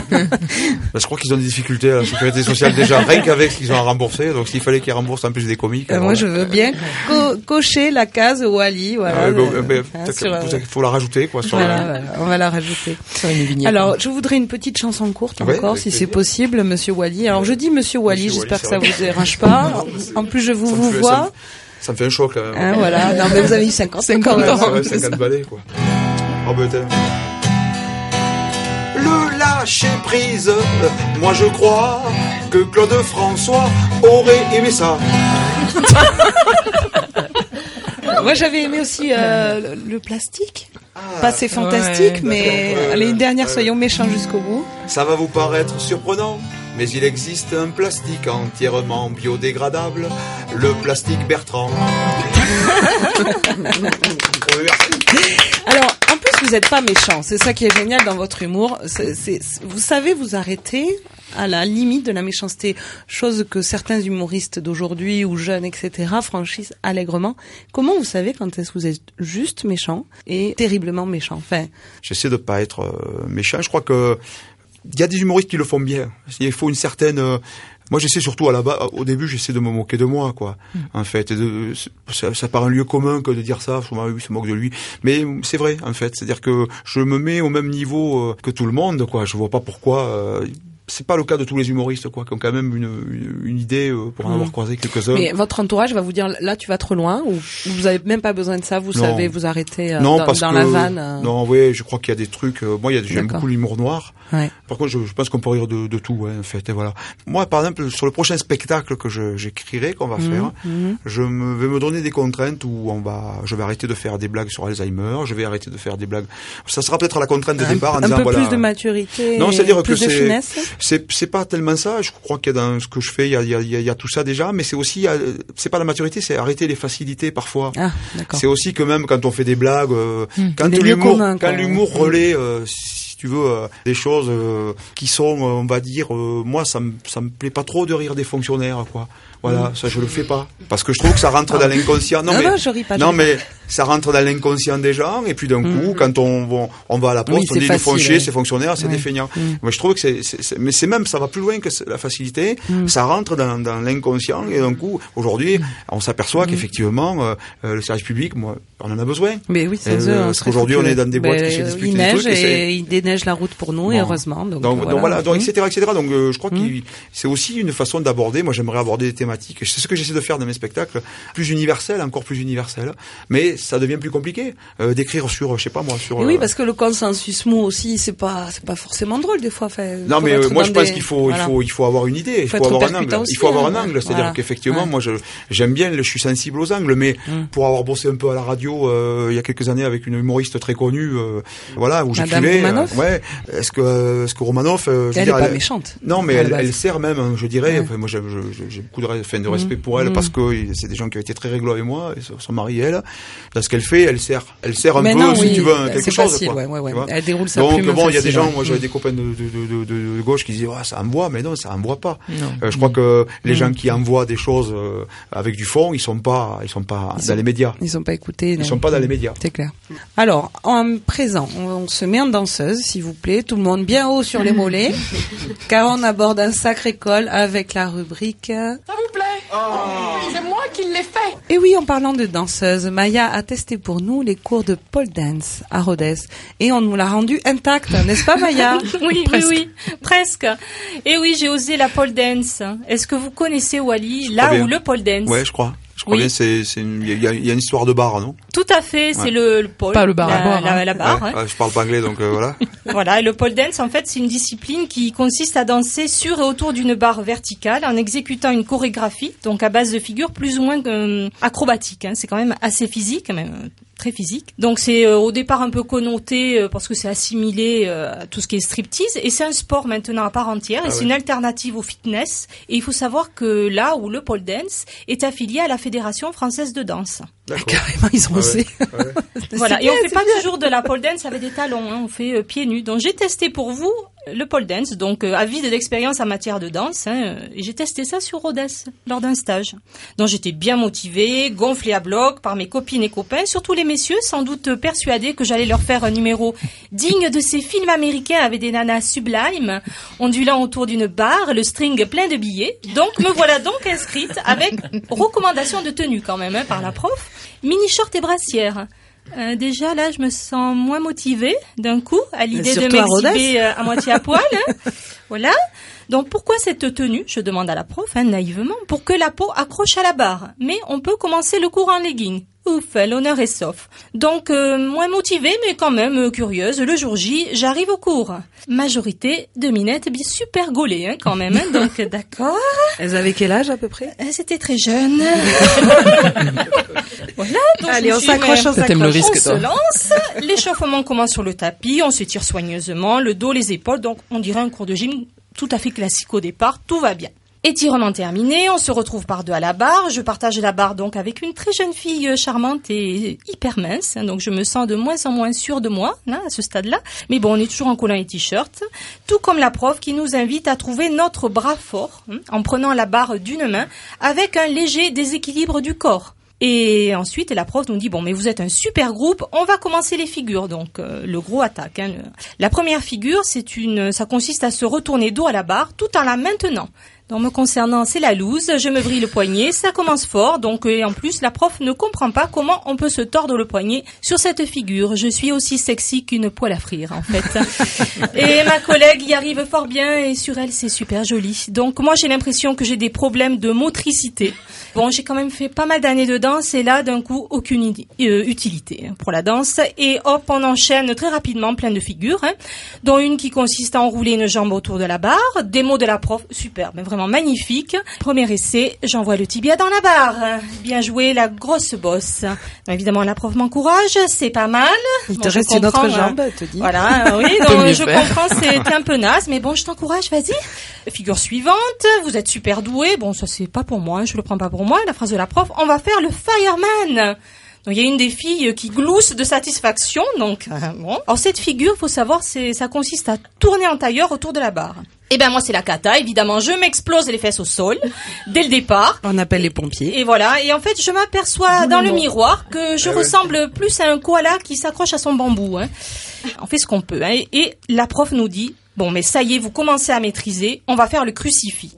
bah, je crois qu'ils ont des difficultés à la sécurité sociale déjà, rien qu'avec ce qu'ils ont à rembourser. Donc s'il fallait qu'ils remboursent en plus des comiques. Euh, alors moi là- je veux bien co- cocher la case Wally, voilà. Ah, ouais, bah, euh, bah, hein, peut-être sur, que- euh, il faut la rajouter quoi. Sur voilà, la- voilà, on va la rajouter. Sur une vignette. Alors, je voudrais une petite chanson courte Ouais, encore, avec si c'est plaisir. possible, Monsieur Wally. Alors, je dis Monsieur Wally, Monsieur j'espère Wally, que ça c'est vous dérange pas. En plus, je vous Ça me vous fait- ça vois. me- Ça me fait un choc quand même. Hein, voilà. Non, mais vous avez eu cinquante, cinquante quand même. ans. C'est vrai, cinquante balais, quoi. Oh, ben, t'as- Le lâcher prise, moi je crois que Claude François aurait aimé ça. Moi, j'avais aimé aussi euh, le, le plastique. Ah, Pas c'est fantastique, ouais, mais d'accord, ouais, allez, une dernière, ouais. soyons méchants jusqu'au bout. Ça va vous paraître surprenant, mais il existe un plastique entièrement biodégradable, le plastique Bertrand. Ouais, merci. Alors, en plus, vous n'êtes pas méchant. C'est ça qui est génial dans votre humour. C'est, c'est, vous savez vous arrêter à la limite de la méchanceté, chose que certains humoristes d'aujourd'hui ou jeunes, et cetera, franchissent allègrement. Comment vous savez quand est-ce que vous êtes juste méchant et terriblement méchant? Enfin, J'essaie de pas être euh, méchant. Je crois que il y a des humoristes qui le font bien. Il faut une certaine. euh, moi, j'essaie surtout à la base, au début, j'essaie de me moquer de moi, quoi. En fait, et de, ça, ça part un lieu commun que de dire ça. Souvent, oui, se moque de lui. Mais c'est vrai, en fait. C'est-à-dire que je me mets au même niveau euh, que tout le monde, quoi. Je vois pas pourquoi. Euh, c'est pas le cas de tous les humoristes, quoi, qui ont quand même une, une, une idée euh, pour en Mm. avoir croisé quelques-uns. mais votre entourage va vous dire là tu vas trop loin ou vous avez même pas besoin de ça, vous Non. savez vous arrêter euh, non, dans, parce dans que la vanne. euh. non, oui, je crois qu'il y a des trucs. Euh, moi, il y a, j'aime D'accord. beaucoup l'humour noir. Ouais. Par contre, je, je pense qu'on peut rire de, de tout, ouais, en fait. Et voilà. Moi, par exemple, sur le prochain spectacle que je, j'écrirai, qu'on va Mhm, faire, mhm. je me, vais me donner des contraintes où on va, je vais arrêter de faire des blagues sur Alzheimer. Je vais arrêter de faire des blagues. Ça sera peut-être la contrainte de Un, départ en un disant peu voilà. plus de maturité, Non, c'est-à-dire plus que de c'est- finesse. C'est, c'est pas tellement ça. Je crois qu'il y a dans ce que je fais, il y a, il y a, il y a, il y a tout ça déjà, mais c'est aussi, euh, c'est pas la maturité, c'est arrêter les facilités parfois. Ah, d'accord. C'est aussi que même quand on fait des blagues, euh, Mmh. quand Des lieux l'humour, communs, quoi. quand l'humour Mmh. relaie, euh, si tu veux, euh, des choses euh, qui sont, euh, on va dire, euh, moi ça me ça me plaît pas trop de rire des fonctionnaires, quoi. Voilà, ça je le fais pas parce que je trouve que ça rentre dans l'inconscient. Non, mais non, je ris pas, je non ris mais ça rentre dans l'inconscient des gens, et puis d'un Mmh. coup, quand on, on, on va à la poste, Oui, on c'est dit, ils nous font facile, chier, oui. c'est fonctionnaire, c'est Ouais. des feignants. Mmh. Moi, je trouve que c'est, c'est, c'est- mais c'est même, ça va plus loin que la facilité, Mmh. ça rentre dans, dans l'inconscient, et d'un coup, aujourd'hui, on s'aperçoit Mmh. qu'effectivement, euh, euh, le service public, moi, on en a besoin. Mais oui, sans Euh, eux, on parce serait qu'aujourd'hui, foutus. on est dans des boîtes Ben, qui se disputent il des neige trucs, et c'est- et il déneige la route pour nous, et Bon. heureusement. Donc, Donc, voilà. donc voilà, donc, Mmh. et cetera, et cetera. Donc, euh, je crois Mmh. que c'est aussi une façon d'aborder. Moi, j'aimerais aborder des thématiques. C'est ce que j'essaie de faire dans mes spectacles, plus universel, encore plus universel. Mais ça devient plus compliqué euh, d'écrire sur, je sais pas moi, sur. Et oui, euh, parce que le consensus mou aussi, c'est pas, c'est pas forcément drôle des fois. Enfin, Non, pour mais être euh, moi dans je pense des- qu'il faut, voilà. il faut, il faut avoir une idée, il Faut faut, être avoir un angle, percutant il faut aussi, avoir hein, un angle. ouais. C'est-à-dire Voilà. qu'effectivement, Ouais. moi je, j'aime bien, je suis sensible aux angles, mais Mm. pour avoir bossé un peu à la radio euh, il y a quelques années avec une humoriste très connue, euh, voilà, où Madame j'écrivais. Romanoff ouais. Est-ce que, euh, est-ce que Romanoff, euh, je veux Elle dire, est pas elle- méchante. Non, mais à la elle, base. elle sert même, hein, je dirais. Ouais. Enfin, moi, j'ai, je- j'ai beaucoup de, re- enfin, de respect Mm. pour elle Mm. parce que c'est des gens qui ont été très réglo avec moi, et son son mari et elle. Dans ce qu'elle fait, elle sert, elle sert un Mais peu, non, si oui, tu veux, c'est quelque chose. facile, quoi. ouais, ouais, ouais. Tu vois. Elle déroule sa Donc plume bon, il y a facile, des gens, ouais. moi j'avais Mm. des copains de, de, de, de, de gauche qui disaient, ouais, ça envoie, mais non, ça envoie pas. Non. Euh, je crois que les Mm. gens qui envoient des choses euh, avec du fond, ils sont pas, ils sont pas Ils dans sont- les médias. Ils sont pas écoutés. Ils non. sont pas dans les médias. C'est clair. Alors, en présent, on, on se met en danseuse, s'il vous plaît, tout le monde bien haut sur les mollets, car on aborde un sacré col avec la rubrique. Ça vous plaît C'est moi qui l'ai fait. Et oui, en parlant de danseuse, Maya a testé pour nous les cours de pole dance à Rodez, et on nous l'a rendu intact, n'est-ce pas, Maya? Oui, oui, oui, presque. Et oui, j'ai osé la pole dance. Est-ce que vous connaissez, Wally, là crois bien. où le pole dance? Ouais, je crois. Je crois Oui. bien, c'est, c'est une, il y a, il y a une histoire de bar, non? Tout à fait, c'est Ouais. le, le pole. Pas le bar la, à boire, la, hein. la barre, Ouais, hein. ouais, je parle pas anglais, donc euh, voilà. Voilà, et le pole dance, en fait, c'est une discipline qui consiste à danser sur et autour d'une barre verticale en exécutant une chorégraphie, donc à base de figures plus ou moins euh, acrobatiques. Hein. C'est quand même assez physique, quand même euh, très physique. Donc c'est euh, au départ un peu connoté euh, parce que c'est assimilé euh, à tout ce qui est striptease, et c'est un sport maintenant à part entière, et Ah c'est ouais. une alternative au fitness. Et il faut savoir que là où le pole dance est affilié à la Fédération française de danse. D'accord. Carrément, ils ont Ah osé. ouais, ouais. Voilà, C'est et on bien, fait c'est pas bien. toujours de la pole dance avec des talons, hein, on fait euh, pieds nus. Donc j'ai testé pour vous le pole dance, donc euh, avide d'expérience en matière de danse, hein, euh, et j'ai testé ça sur Rodez lors d'un stage. Donc j'étais bien motivée, gonflée à bloc par mes copines et copains, surtout les messieurs, sans doute persuadés que j'allais leur faire un numéro digne de ces films américains avec des nanas sublimes, ondulant autour d'une barre, le string plein de billets. Donc me voilà donc inscrite avec recommandation de tenue quand même hein, par la prof, mini short et brassière. Euh, déjà là, je me sens moins motivée d'un coup à l'idée de Surtout à Rodez. m'exhiber euh, à moitié à poil. hein. Voilà. Donc pourquoi cette tenue? Je demande à la prof, hein, naïvement, pour que la peau accroche à la barre. Mais on peut commencer le cours en legging. Ouf, l'honneur est sauf. Donc euh, moins motivée, mais quand même euh, curieuse. Le jour J, j'arrive au cours. Majorité de minettes bien super gaulées, hein, quand même. Hein, donc d'accord. Elles avaient quel âge à peu près? Euh, C'était très jeune. Voilà. Donc Allez, je me on suis s'accroche, dit, on mais- T'aimes le s'accroche. risque, on toi. se lance, l'échauffement commence sur le tapis, on s'étire soigneusement, le dos, les épaules, donc on dirait un cours de gym tout à fait classique au départ, tout va bien. Étirement terminé, on se retrouve par deux à la barre, je partage la barre donc avec une très jeune fille euh, charmante et hyper mince, hein, donc je me sens de moins en moins sûre de moi hein, à ce stade-là, mais bon on est toujours en collant et t-shirt, tout comme la prof qui nous invite à trouver notre bras fort, hein, en prenant la barre d'une main, avec un léger déséquilibre du corps. Et ensuite, la prof nous dit, bon, mais vous êtes un super groupe, on va commencer les figures. Donc, euh, le gros attaque. Hein, le- La première figure, c'est une, ça consiste à se retourner dos à la barre, tout en la maintenant. Donc, me concernant, c'est la loose, je me brille le poignet, ça commence fort, donc, et en plus, la prof ne comprend pas comment on peut se tordre le poignet sur cette figure. Je suis aussi sexy qu'une poêle à frire, en fait. Et ma collègue y arrive fort bien, et sur elle, c'est super joli. Donc, moi, j'ai l'impression que j'ai des problèmes de motricité. Bon, j'ai quand même fait pas mal d'années de danse, et là, d'un coup, aucune idi- euh, utilité hein, pour la danse. Et hop, on enchaîne très rapidement plein de figures, hein, dont une qui consiste à enrouler une jambe autour de la barre. Des mots de la prof, super, mais vraiment magnifique. Premier essai, j'envoie le tibia dans la barre. Bien joué, la grosse bosse. Donc, évidemment, la prof m'encourage, c'est pas mal. Il Bon, te je reste une autre comprends, hein. jambe, elle te dit. Voilà, oui, Peut donc mieux je faire. comprends, c'est un peu naze, mais bon, je t'encourage, vas-y. Figure suivante, vous êtes super doué. Bon, ça c'est pas pour moi, je le prends pas pour moi. La phrase de la prof, on va faire le fireman. Donc il y a une des filles qui glousse de satisfaction. Donc euh, bon. Alors cette figure, faut savoir, c'est ça consiste à tourner en tailleur autour de la barre. Eh ben moi c'est la cata, évidemment, je m'explose les fesses au sol dès le départ. On appelle les pompiers. Et voilà, et en fait je m'aperçois dans le miroir que je Eh ressemble plus à un koala qui s'accroche à son bambou. Hein. On fait ce qu'on peut. Hein. Et la prof nous dit, bon mais ça y est, vous commencez à maîtriser, on va faire le crucifix.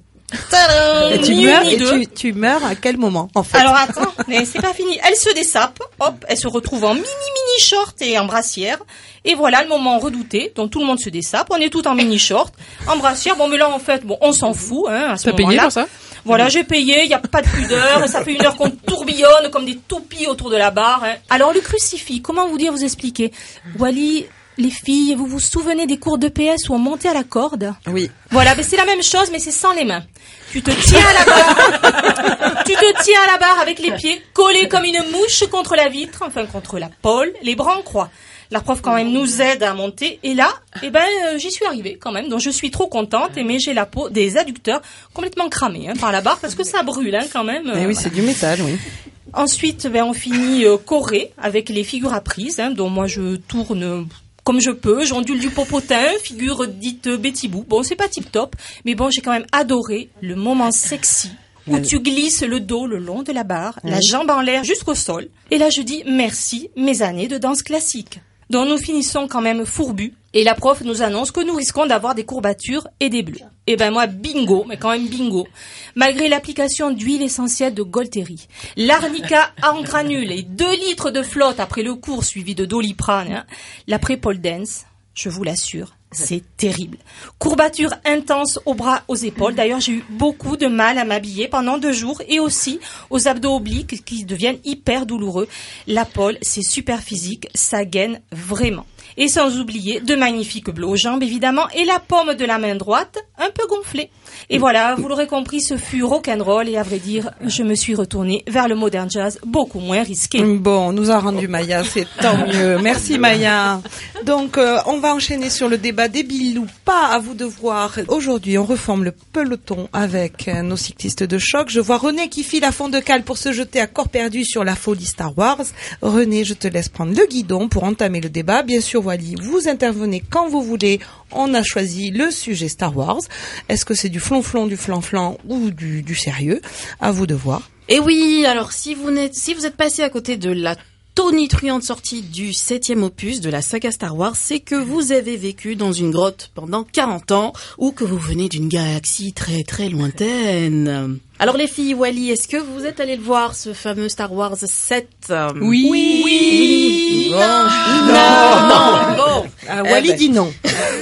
Et tu meurs, et tu, tu meurs à quel moment, en fait? Alors attends, mais c'est pas fini. Elle se dessape, hop, elle se retrouve en mini mini short et en brassière. Et voilà le moment redouté, donc tout le monde se dessape, on est tout en mini short, en brassière. Bon mais là en fait, bon on s'en fout, hein, à ce T'as moment-là. payé pour ça? Voilà, j'ai payé, il y a pas de pudeur, ça fait une heure qu'on tourbillonne comme des toupies autour de la barre. Hein. Alors le crucifix, comment vous dire, vous expliquer? Wally, les filles, vous vous souvenez des cours d'E P S où on montait à la corde? Oui. Voilà, mais c'est la même chose, mais c'est sans les mains. Tu te tiens à la barre, tu te tiens à la barre avec les pieds collés comme une mouche contre la vitre, enfin contre la pôle, les bras en croix. La prof quand même nous aide à monter et là, eh ben euh, j'y suis arrivée quand même, donc je suis trop contente. Mais j'ai la peau des adducteurs complètement cramée hein, par la barre parce que ça brûle hein, quand même. Eh oui, voilà. c'est du métal, oui. Ensuite, ben on finit euh, choré avec les figures apprises, hein, dont moi je tourne comme je peux, j'ondule du popotin, figure dite Betty Boo. Bon, c'est pas tip top, mais bon, j'ai quand même adoré le moment sexy où tu glisses le dos le long de la barre, la jambe en l'air jusqu'au sol. Et là, je dis merci, mes années de danse classique. Donc nous finissons quand même fourbus. Et la prof nous annonce que nous risquons d'avoir des courbatures et des bleus. Et ben moi, bingo, mais quand même bingo. Malgré l'application d'huile essentielle de Golteri, l'arnica en granules et deux litres de flotte après le cours suivi de Doliprane, hein, l'après-pole dance, je vous l'assure, c'est terrible. Courbatures intenses aux bras, aux épaules. D'ailleurs, j'ai eu beaucoup de mal à m'habiller pendant deux jours et aussi aux abdos obliques qui deviennent hyper douloureux. La pole, c'est super physique, ça gaine vraiment. Et sans oublier de magnifiques bleus aux jambes, évidemment, et la paume de la main droite un peu gonflée. Et voilà, vous l'aurez compris, ce fut rock'n'roll et à vrai dire, je me suis retournée vers le modern jazz beaucoup moins risqué. Bon, on nous a rendu Maya, c'est tant mieux. Merci Maya. Donc, euh, on va enchaîner sur le débat des bilous. Pas à vous de voir. Aujourd'hui, on reforme le peloton avec euh, nos cyclistes de choc. Je vois René qui file à fond de cale pour se jeter à corps perdu sur la folie Star Wars. René, je te laisse prendre le guidon pour entamer le débat. Bien sûr, Wally, vous intervenez quand vous voulez. On a choisi le sujet Star Wars. Est-ce que c'est du flonflon, du flanflan ou du, du sérieux? À vous de voir. Et oui, alors si vous n'êtes, si vous êtes passé à côté de la tonitruante sortie du septième opus de la saga Star Wars, c'est que vous avez vécu dans une grotte pendant quarante ans ou que vous venez d'une galaxie très très lointaine. Alors les filles, Wally, est-ce que vous êtes allées le voir, ce fameux Star Wars sept? Oui. Oui. oui. Non. Non. Non. non. Bon. Ah, Wally eh ben. dit non.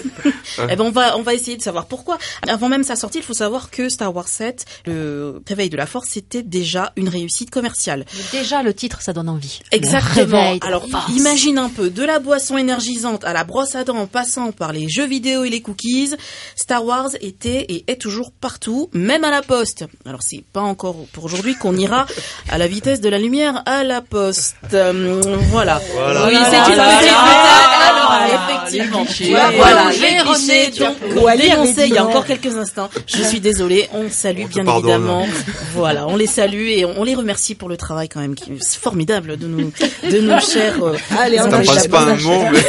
Eh ben on va on va essayer de savoir pourquoi. Avant même sa sortie, il faut savoir que Star Wars sept, le réveil de la Force, c'était déjà une réussite commerciale. Déjà le titre, ça donne envie. Exactement. De Alors imagine un peu, de la boisson énergisante à la brosse à dents, en passant par les jeux vidéo et les cookies, Star Wars était et est toujours partout, même à la poste. Alors c'est pas encore pour aujourd'hui qu'on ira à la vitesse de la lumière à la poste. Euh, voilà. Voilà. Oui, Voilà. c'est une Voilà. petite Voilà. Alors Voilà. effectivement. Voilà. Voilà, J'ai les clichés, donc dénoncés il y a encore quelques instants. Je suis désolée, on salue On te bien pardonne. évidemment. Voilà, on les salue et on les remercie pour le travail quand même qui est formidable de nous de nos chers. Euh, Allez, on T'en passes pas un mot, mais...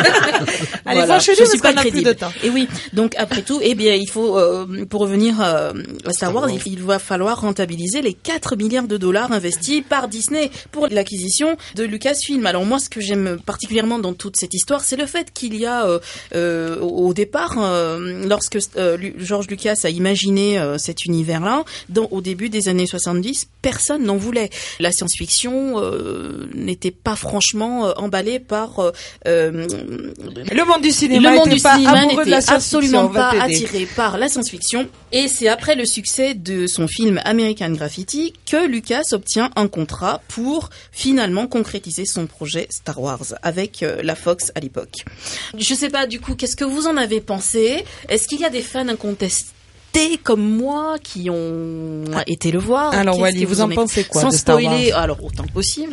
Allez, voilà, fâchez-le je parce suis pas qu'on a plus crédible. de temps. Et oui, donc après tout, eh bien, il faut, euh, pour revenir euh, à Star Wars, il, il va falloir rentabiliser les quatre milliards de dollars investis par Disney pour l'acquisition de Lucasfilm. Alors moi, ce que j'aime particulièrement dans toute cette histoire, c'est le fait qu'il y a, euh, euh, au départ, euh, lorsque euh, George Lucas a imaginé euh, cet univers-là, dans, au début des années soixante-dix, personne n'en voulait. La science-fiction euh, n'était pas franchement euh, emballée par euh, euh, le monde du cinéma le monde était du pas cinéma amoureux de n'était la science-fiction, absolument on va pas t'aider. attiré par la science-fiction. Et c'est après le succès de son film American Graffiti que Lucas obtient un contrat pour finalement concrétiser son projet Star Wars avec euh, la Fox à l'époque. Je sais pas, du coup, qu'est-ce que vous en avez pensé? Est-ce qu'il y a des fans incontestés comme moi qui ont été le voir? Alors Qu'est-ce Wally, que vous en avez- pensez quoi Sans de Star spoiler, Wars alors autant que possible.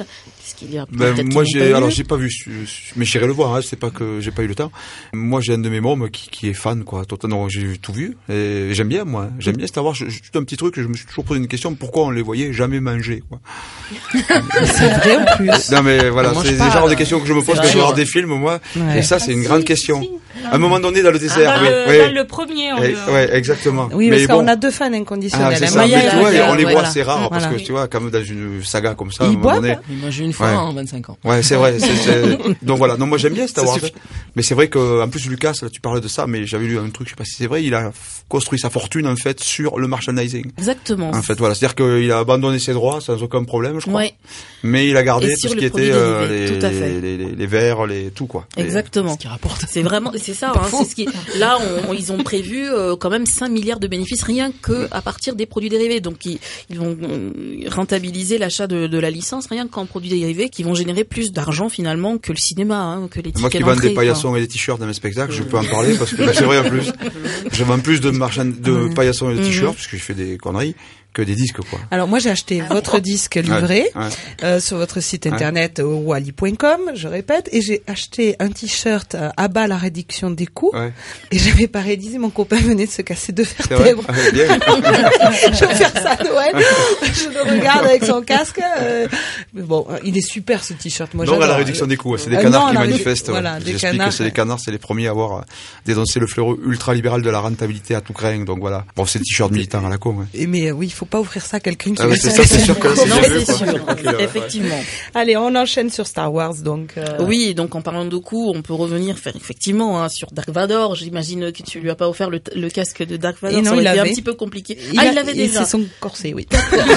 Est-ce qu'il y a Ben, peut-être moi, qu'ils j'ai, n'ont pas alors vu j'ai pas vu, mais j'irai le voir. Hein, c'est pas que j'ai pas eu le temps. Moi, j'ai un de mes mômes qui, qui est fan, quoi. Non, j'ai tout vu et j'aime bien, moi. J'aime bien Star Wars. Je, je, tout un petit truc. Je me suis toujours posé une question pourquoi on les voyait jamais manger, quoi. C'est vrai en plus. Non, mais voilà, c'est le genre de questions que je me pose quand je regarde des films, moi. Ouais. Et ça, c'est une Ah, grande si, question. si. À un moment donné, dans le dessert, Ah, oui, dans, oui. le, dans le premier, on Et, le... ouais, exactement. Oui, mais parce qu'on bon. a deux fans Ah, inconditionnels. c'est hein, ça. Maya Mais et tu vois, Laser, on les voit voilà. assez rare parce Voilà. que tu vois, quand même dans une saga comme ça, à Ils un moment boivent donné. Mais moi, j'ai une fois Ouais. en vingt-cinq ans. Ouais, c'est vrai. C'est, c'est... Donc voilà. Non, moi j'aime bien Star Ça Wars. suffit. Mais c'est vrai que, en plus, Lucas, là, tu parlais de ça, mais j'avais lu un truc, je sais pas si c'est vrai, il a construit sa fortune, en fait, sur le merchandising. Exactement. En fait, voilà. C'est-à-dire qu'il a abandonné ses droits sans aucun problème, je crois. Ouais. Mais il a gardé Et tout sur ce le qui produit était, euh, dérivé, les, tout à fait. les, les, les verres, les, tout, quoi. Et- Exactement. Ce qui rapporte. C'est vraiment, c'est ça. Hein, c'est ce qui. Là, on, ils ont prévu euh, quand même cinq milliards de bénéfices rien que à partir des produits dérivés. Donc, ils, ils vont euh, rentabiliser l'achat de, de la licence rien qu'en produits dérivés, qui vont générer plus d'argent finalement que le cinéma, hein, que les tickets Moi qui vends d'entrée, des quoi. paillassons et des t-shirts dans mes spectacles, je peux en parler parce que c'est vrai en plus. Je vends plus de marchand- de paillassons et de t-shirts parce que je fais des conneries que des disques, quoi. Alors moi j'ai acheté votre disque livré Ouais, ouais. euh, sur votre site internet euh, wally point com, je répète, et j'ai acheté un t-shirt euh, à bas la réduction des coûts Ouais. et j'avais pas réalisé, mon copain venait de se casser deux C'est vrai. vertèbres. Ah, ouais, bien. Je vais faire ça à Noël. Je le regarde avec son casque. euh, mais bon, il est super ce t-shirt. Moi, Non, à j'adore. la réduction des coûts, ouais, c'est des Euh, canards non, qui la rédu- manifestent. ouais. voilà, des J'explique canards. que c'est les canards, c'est les premiers à avoir euh, dénoncé le fléau ultra-libéral de la rentabilité à tout craint. Donc voilà. Bon, c'est le t-shirt militant à la con. Ouais. Et mais euh, oui, il faut pas offrir ça à quelqu'un qui Ah, va ouais, c'est se ça, casser. c'est sûr que là, c'est Non, bien vu, c'est quoi. sûr. Ok, ouais. Effectivement. Allez, on enchaîne sur Star Wars, donc. euh, Oui, donc en parlant de coups, on peut revenir faire effectivement hein, sur Dark Vador. J'imagine que tu lui as pas offert le, le casque de Dark Vador. Et non, ça aurait il été un l'avait. petit peu compliqué. Il ah, a- il l'avait et déjà. C'est son corset, oui.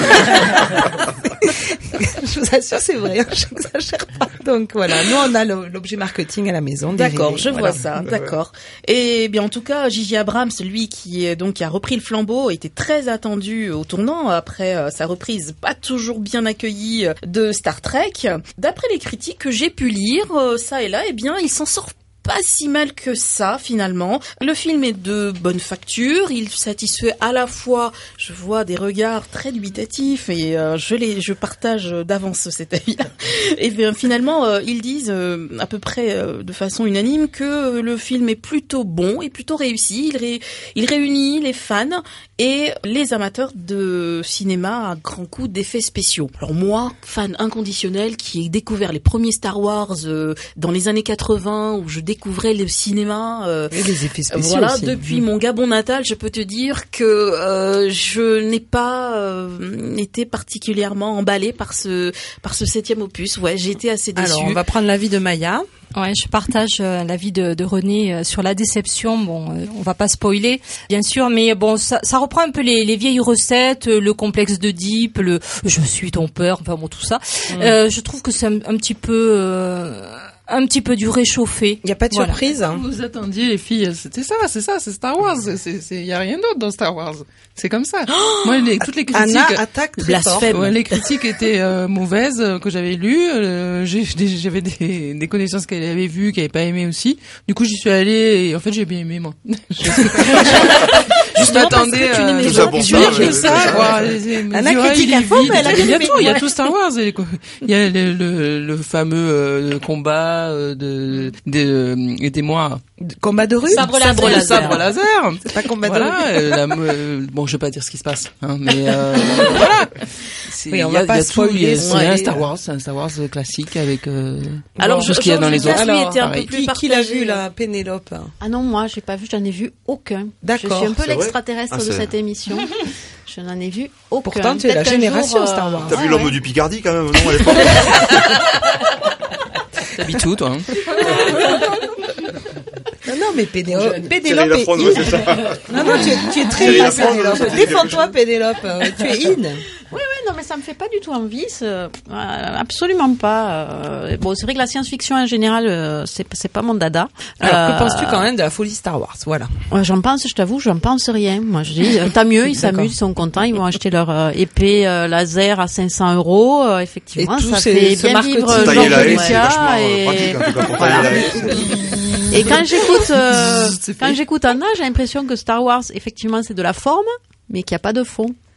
Je vous assure, c'est vrai, hein, je n'exagère pas. Donc voilà, nous on a le- l'objet marketing à la maison. D'accord, dérivé, je voilà. vois ça, d'accord. Et bien en tout cas, J J Abrams, lui qui est donc qui a repris le flambeau, était très attendu au tournant après euh, sa reprise pas toujours bien accueillie euh, de Star Trek. D'après les critiques que j'ai pu lire, euh, ça et là, eh bien, il s'en sort pas si mal que ça finalement. Le film est de bonne facture, il satisfait à la fois, je vois des regards très dubitatifs et euh, je les je partage d'avance cet avis. Et bien, finalement euh, ils disent euh, à peu près euh, de façon unanime que le film est plutôt bon et plutôt réussi, il, ré, il réunit les fans et les amateurs de cinéma à grands coups d'effets spéciaux. Alors moi, fan inconditionnel qui ai découvert les premiers Star Wars euh, dans les années quatre-vingts où je découvrais le cinéma. Euh, Et les effets spéciaux voilà, aussi. depuis mon Gabon natal, je peux te dire que euh, je n'ai pas euh, été particulièrement emballée par ce par ce septième opus. Ouais, j'ai été assez déçue. Alors, on va prendre l'avis de Maya. Ouais, je partage euh, l'avis de, de René euh, sur la déception. Bon, euh, on va pas spoiler, bien sûr, mais bon, ça, ça reprend un peu les, les vieilles recettes, euh, le complexe d'Oedipe, le je suis ton père, enfin bon, tout ça. Mm. Euh, je trouve que c'est un, un petit peu, euh, un petit peu du réchauffé. Il y a pas de Voilà. surprise. Hein. Vous attendiez les filles, c'était ça, c'est ça, c'est Star Wars. C'est, c'est, y a rien d'autre dans Star Wars. C'est comme ça. Moi, les, toutes les critiques. Anna attaque très fort. Blasphème. Ouais, les critiques étaient euh, mauvaises euh, que j'avais lues. Euh, j'ai, j'ai- j'avais des, des connaissances qu'elle avait vues, qu'elle avait pas aimé aussi. Du coup, j'y suis allée et en fait, j'ai bien aimé moi. Je je m'attendais parce que tu n'aimais Tout ça pas, pour tu ça, as ouais, que ça. ouais. Voir les- les- Anna les oreilles, critique il à est fond, vide. mais elle a Il y a aimé. tout, il y a Ouais. tout Star Wars. Il y a le, le, le fameux euh, combat euh, de, de aidez-moi. Combat de rue. Sabre laser. Sabre laser. Sabre laser. C'est pas combat de Voilà, rue. euh, la- euh, bon, je vais pas dire ce qui se passe, hein, mais euh, voilà. C'est- Oui, on il y a- va pas il y a tout, il y a- spoiler, C'est ouais. un Star Wars, c'est un Star Wars classique avec euh, Alors, tout je- ce qu'il y a je- dans les je- autres. lui Alors, était un pareil. peu plus Qui, qui l'a partagé. vu là, Pénélope? Ah non, moi, j'ai pas vu, j'en ai vu aucun. D'accord. Je suis un peu C'est vrai l'extraterrestre Ah, de c'est- cette émission. Je n'en ai vu aucun. Pourtant, tu es la Peut-être qu'un génération jour, euh, Star Wars. T'as vu ouais, l'homme ouais. du Picardie quand même, non, à l'époque? T'habites où, toi, hein? Non, non, mais Pénélope, Thierry Pénélope est Lafronde, ouais, in. c'est ça. Non, non, tu es, tu es très Thierry in, Lafronde, Pénélope. ça dit Défends-toi, quelque Pénélope. Euh, Tu es in. Oui, oui, non, mais ça me fait pas du tout envie. c'est- euh, absolument pas. euh, bon, c'est vrai que la science-fiction en général, euh, c'est c'est pas mon dada. Alors, Euh, que penses-tu quand même de la folie Star Wars? Voilà. Ouais, j'en pense, je t'avoue, j'en pense rien. Moi, je dis, euh, tant mieux, ils D'accord. s'amusent, ils sont contents, ils vont acheter leur euh, épée euh, laser à cinq cents euros. euh, effectivement, Et tout ça ces- fait ce bien marketing. vivre euh, Tailler Georges la haie, c'est Lucas. vachement euh, Et... pratique en tout cas pour Voilà. tailler la haie. Et quand j'écoute, euh, C'est quand fait. j'écoute Anna, j'ai l'impression que Star Wars, effectivement, c'est de la forme, mais qu'il n'y a pas de fond.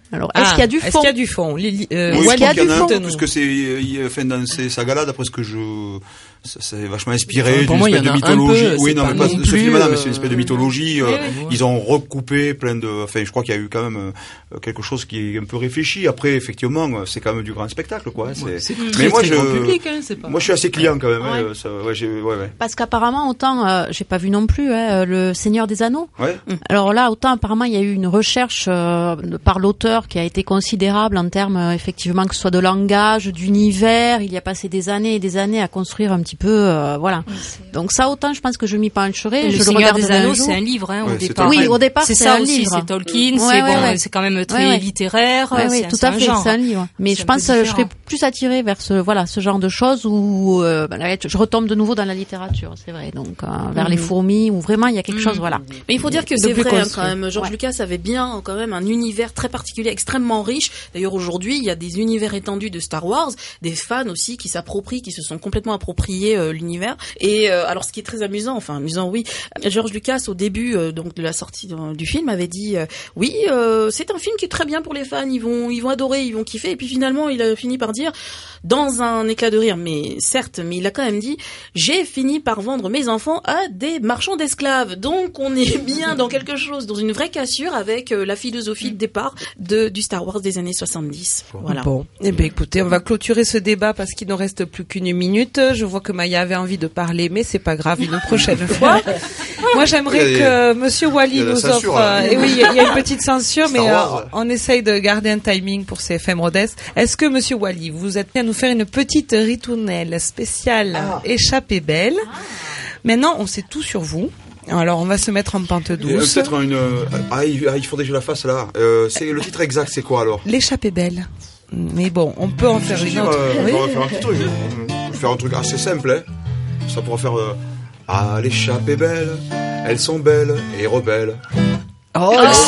Alors, est-ce Ah, qu'il y a du Est-ce fond qu'il y a du fond Lily, euh, Oui, je Walid, crois qu'il y en a un fond peu, parce que c'est, il, enfin, dans ces sagas-là, d'après ce que je, ça, c'est vachement inspiré Enfin, pour d'une moi, il y espèce de en a un mythologie. peu, Oui, c'est non, pas mais pas non ce plus, film-là, mais euh, c'est une espèce de mythologie. euh, oui. Ils ont recoupé plein de, enfin, je crois qu'il y a eu quand même euh, quelque chose qui est un peu réfléchi. Après, effectivement, c'est quand même du grand spectacle, quoi. hein, Ouais, C'est, c'est mais très, moi, très je, grand public, hein, c'est pas- moi, je suis assez client quand même. Ouais. hein, ça, ouais, j'ai, ouais, ouais. Parce qu'apparemment, autant, euh, j'ai pas vu non plus, hein, le Seigneur des Anneaux. Ouais. Alors là, autant apparemment, il y a eu une recherche euh, de- par l'auteur qui a été considérable en termes, euh, effectivement, que ce soit de langage, d'univers. Il y a passé des années et des années à construire un petit peu, euh, voilà. Donc ça, autant, je pense que je m'y pencherai. Le je le Seigneur regarderai des un Anneaux, jour. c'est un livre, hein, Ouais, au c'est départ. un Oui, film. au départ, C'est c'est ça un aussi, livre. c'est Tolkien, Ouais, c'est ouais, bon, ouais. c'est quand même très Ouais, ouais. littéraire. Ouais, oui, c'est- tout c'est à un fait, genre. c'est un livre. Mais C'est je un peu pense que je serais différent. plus attirée vers ce, voilà, ce genre de choses où euh, bah, là, je retombe de nouveau dans la littérature, c'est vrai. Donc euh, vers les fourmis où vraiment il y a quelque chose, voilà. Mais il faut dire que De c'est plus vrai hein, construit. quand même. George Ouais. Lucas avait bien quand même un univers très particulier, extrêmement riche. D'ailleurs aujourd'hui, il y a des univers étendus de Star Wars, des fans aussi qui s'approprient, qui se sont complètement appropriés euh, l'univers. Et euh, alors ce qui est très amusant, enfin amusant oui, George Lucas au début euh, donc de la sortie de- du film avait dit euh, oui euh, c'est un film qui est très bien pour les fans, ils vont ils vont adorer, ils vont kiffer. Et puis finalement il a fini par dire dans un éclat de rire, mais certes, mais il a quand même dit j'ai fini par vendre mes enfants à des marchands d'esclaves. Donc on est bien dans quelque chose, dans une vraie cassure avec euh, la philosophie de départ de du Star Wars des années soixante-dix. Voilà. Bon, eh ben écoutez, on va clôturer ce débat parce qu'il ne reste plus qu'une minute. Je vois que Maya avait envie de parler, mais c'est pas grave, une prochaine fois. Moi, j'aimerais Il y a que Monsieur il Wally y a la nous censure, offre. là. euh, Et oui, il y a- il y a une petite censure, mais Star euh, Wars. on essaye de garder un timing pour C F M Rodez. Est-ce que Monsieur Wally, vous êtes prêt à nous faire une petite ritournelle spéciale échappée belle? Maintenant, on sait tout sur vous. Alors, on va se mettre en pente Il y a douce. peut-être une, euh, ah, il, ah, il faudrait que je la fasse là. Euh, c'est le titre exact, c'est quoi alors? L'échappée belle. Mais bon, on peut en faire Je une dis, autre. euh, Oui. on va faire un petit truc. On va faire un truc assez simple. Hein. Ça pourra faire. Euh, ah, l'échappée belle, elles sont belles et rebelles. Oh,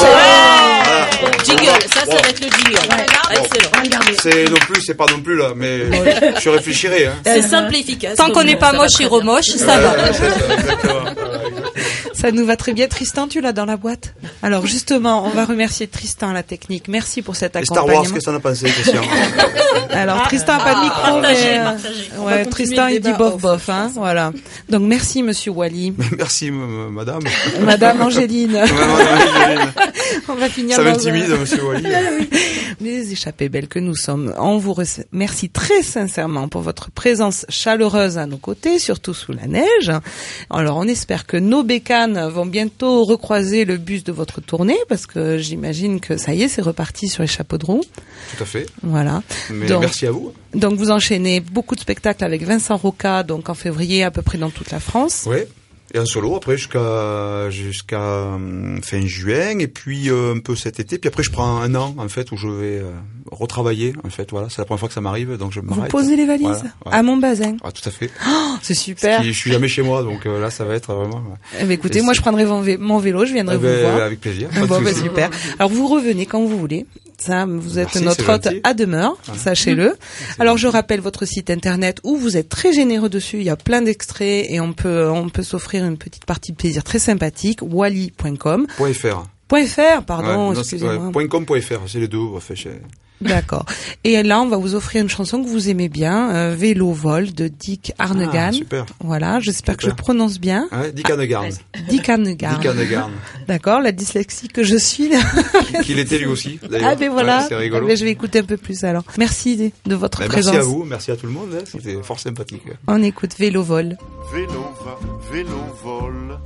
Jingle, ça, ça va être le jingle. Excellent. C'est non plus, c'est pas non plus là, mais je réfléchirai. Hein. C'est simple et efficace. Tant qu'on n'est pas Ça va moche très et bien. remoche, ça Ouais, va. ouais, c'est ça, exactement. Ça nous va très bien. Tristan, tu l'as dans la boîte. Alors justement, on va remercier Tristan à la technique. Merci pour cet Et Star accompagnement. Wars, qu'est-ce que t'en as pensé, Christian? Alors Tristan a pas de micro, partagez, mais euh, partagez. On va ouais, continuer Tristan le il dit débat bof off, bof, je hein, voilà. Donc merci Monsieur Wally, Merci, m- m- madame. Madame Angéline. Ouais, madame, On va finir ça dans m'intimide, un- monsieur Wally. Les échappées belles que nous sommes. On vous remercie très sincèrement pour votre présence chaleureuse à nos côtés, surtout sous la neige. Alors on espère que nos bécanes vont bientôt recroiser le bus de votre tournée, parce que j'imagine que ça y est, c'est reparti sur les chapeaux de roue. Tout à fait. Voilà. Mais Donc- merci à vous. Donc vous enchaînez beaucoup de spectacles avec Vincent Roca, donc en février à peu près dans toute la France. Oui. Et en solo, après, jusqu'à jusqu'à hum, fin juin, et puis euh, un peu cet été. Puis après, je prends un an, en fait, où je vais euh, retravailler, en fait. Voilà, c'est la première fois que ça m'arrive, donc je Vous m'arrête. posez les valises Voilà, ouais. à Montbazin. Ah, tout à fait. Oh, c'est super. Parce que je suis jamais chez moi, donc euh, là, ça va être vraiment... Eh ben, écoutez, Et moi c'est- je prendrai mon, vé- mon vélo, je viendrai Eh vous ben, voir. avec plaisir. pas de Bon, ben, souci. super. Alors vous revenez quand vous voulez. Ça, vous êtes Merci, notre c'est hôte gentil. à demeure, sachez-le. Alors je rappelle votre site internet où vous êtes très généreux dessus. Il y a plein d'extraits et on peut on peut s'offrir une petite partie de plaisir très sympathique. wally point com. Point .fr. Point .fr, pardon, Ouais, non, c'est- excusez-moi. ouais, point .com, point .fr, c'est les deux. En fait, j'ai- D'accord. Et là, on va vous offrir une chanson que vous aimez bien, euh, Vélo Vol de Dick Arnegan. Ah, super. Voilà, j'espère que je Super. prononce bien. Ouais, Dick Hanegarn. Dick Arnegan. Dick Hanegarn. D'accord, la dyslexie que je suis. Qu'il était lui aussi, d'ailleurs. Ah ben voilà, Ouais, c'est rigolo. Eh ben, je vais écouter un peu plus alors. Merci de, de votre Ben, présence. merci à vous, merci à tout le monde, hein, c'était fort sympathique. On écoute Vélo Vol. Vélo va, vélo vole.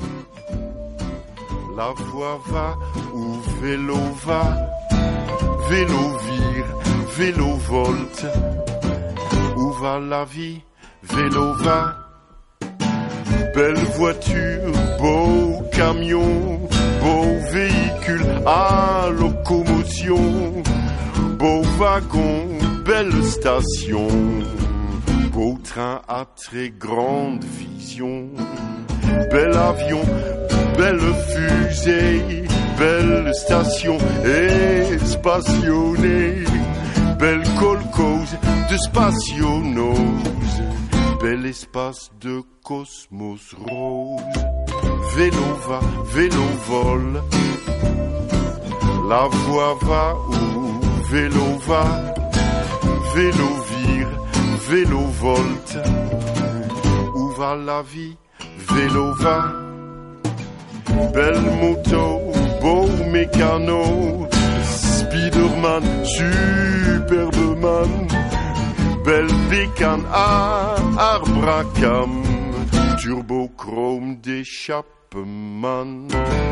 La voix va où vélo va. Vélo vire, vélo volte. Où va la vie? Vélo va. Belle voiture, beau camion, beau véhicule à locomotion, beau wagon, belle station, beau train à très grande vision, bel avion, belle fusée, belle station espationnée, belle colcose de spationose, bel espace de cosmos rose. Vélo va, vélo vole, la voix va où vélo va, vélo vire, vélo volte. Où va la vie? Vélo va. Belle moto, beau mécano, Spiderman, Superbeman, belle bécane à arbracam, turbochrome d'échappement.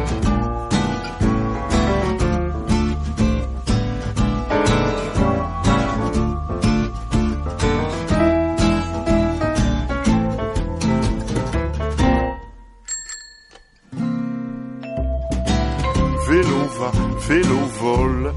Vélo va, vélo vole,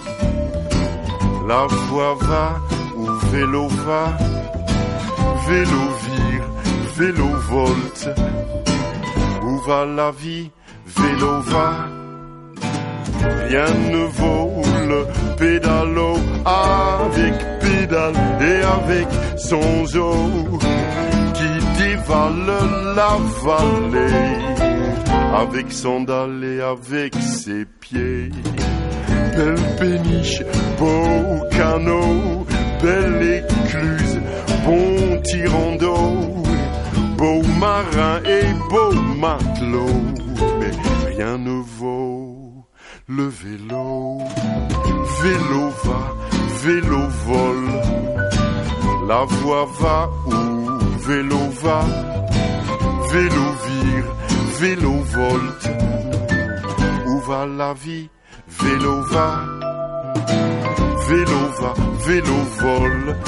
la voie va où vélo va, vélo vire, vélo volte, où va la vie, vélo va, rien ne vaut le pédalo avec pédale et avec son zoo qui dévale la vallée. Avec sandales et avec ses pieds. Belle péniche, beau canot, belle écluse, bon tirant d'eau, beau marin et beau matelot. Mais rien ne vaut le vélo. Vélo va, vélo vole, la voie va où vélo va, vélo vire, vélo volte, où va la vie? Vélo va, vélo va, vélo vole,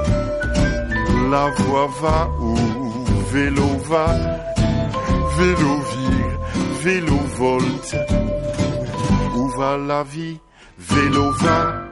la voie va où vélo va, vélo vire, vélo volte, où va la vie? Vélo va.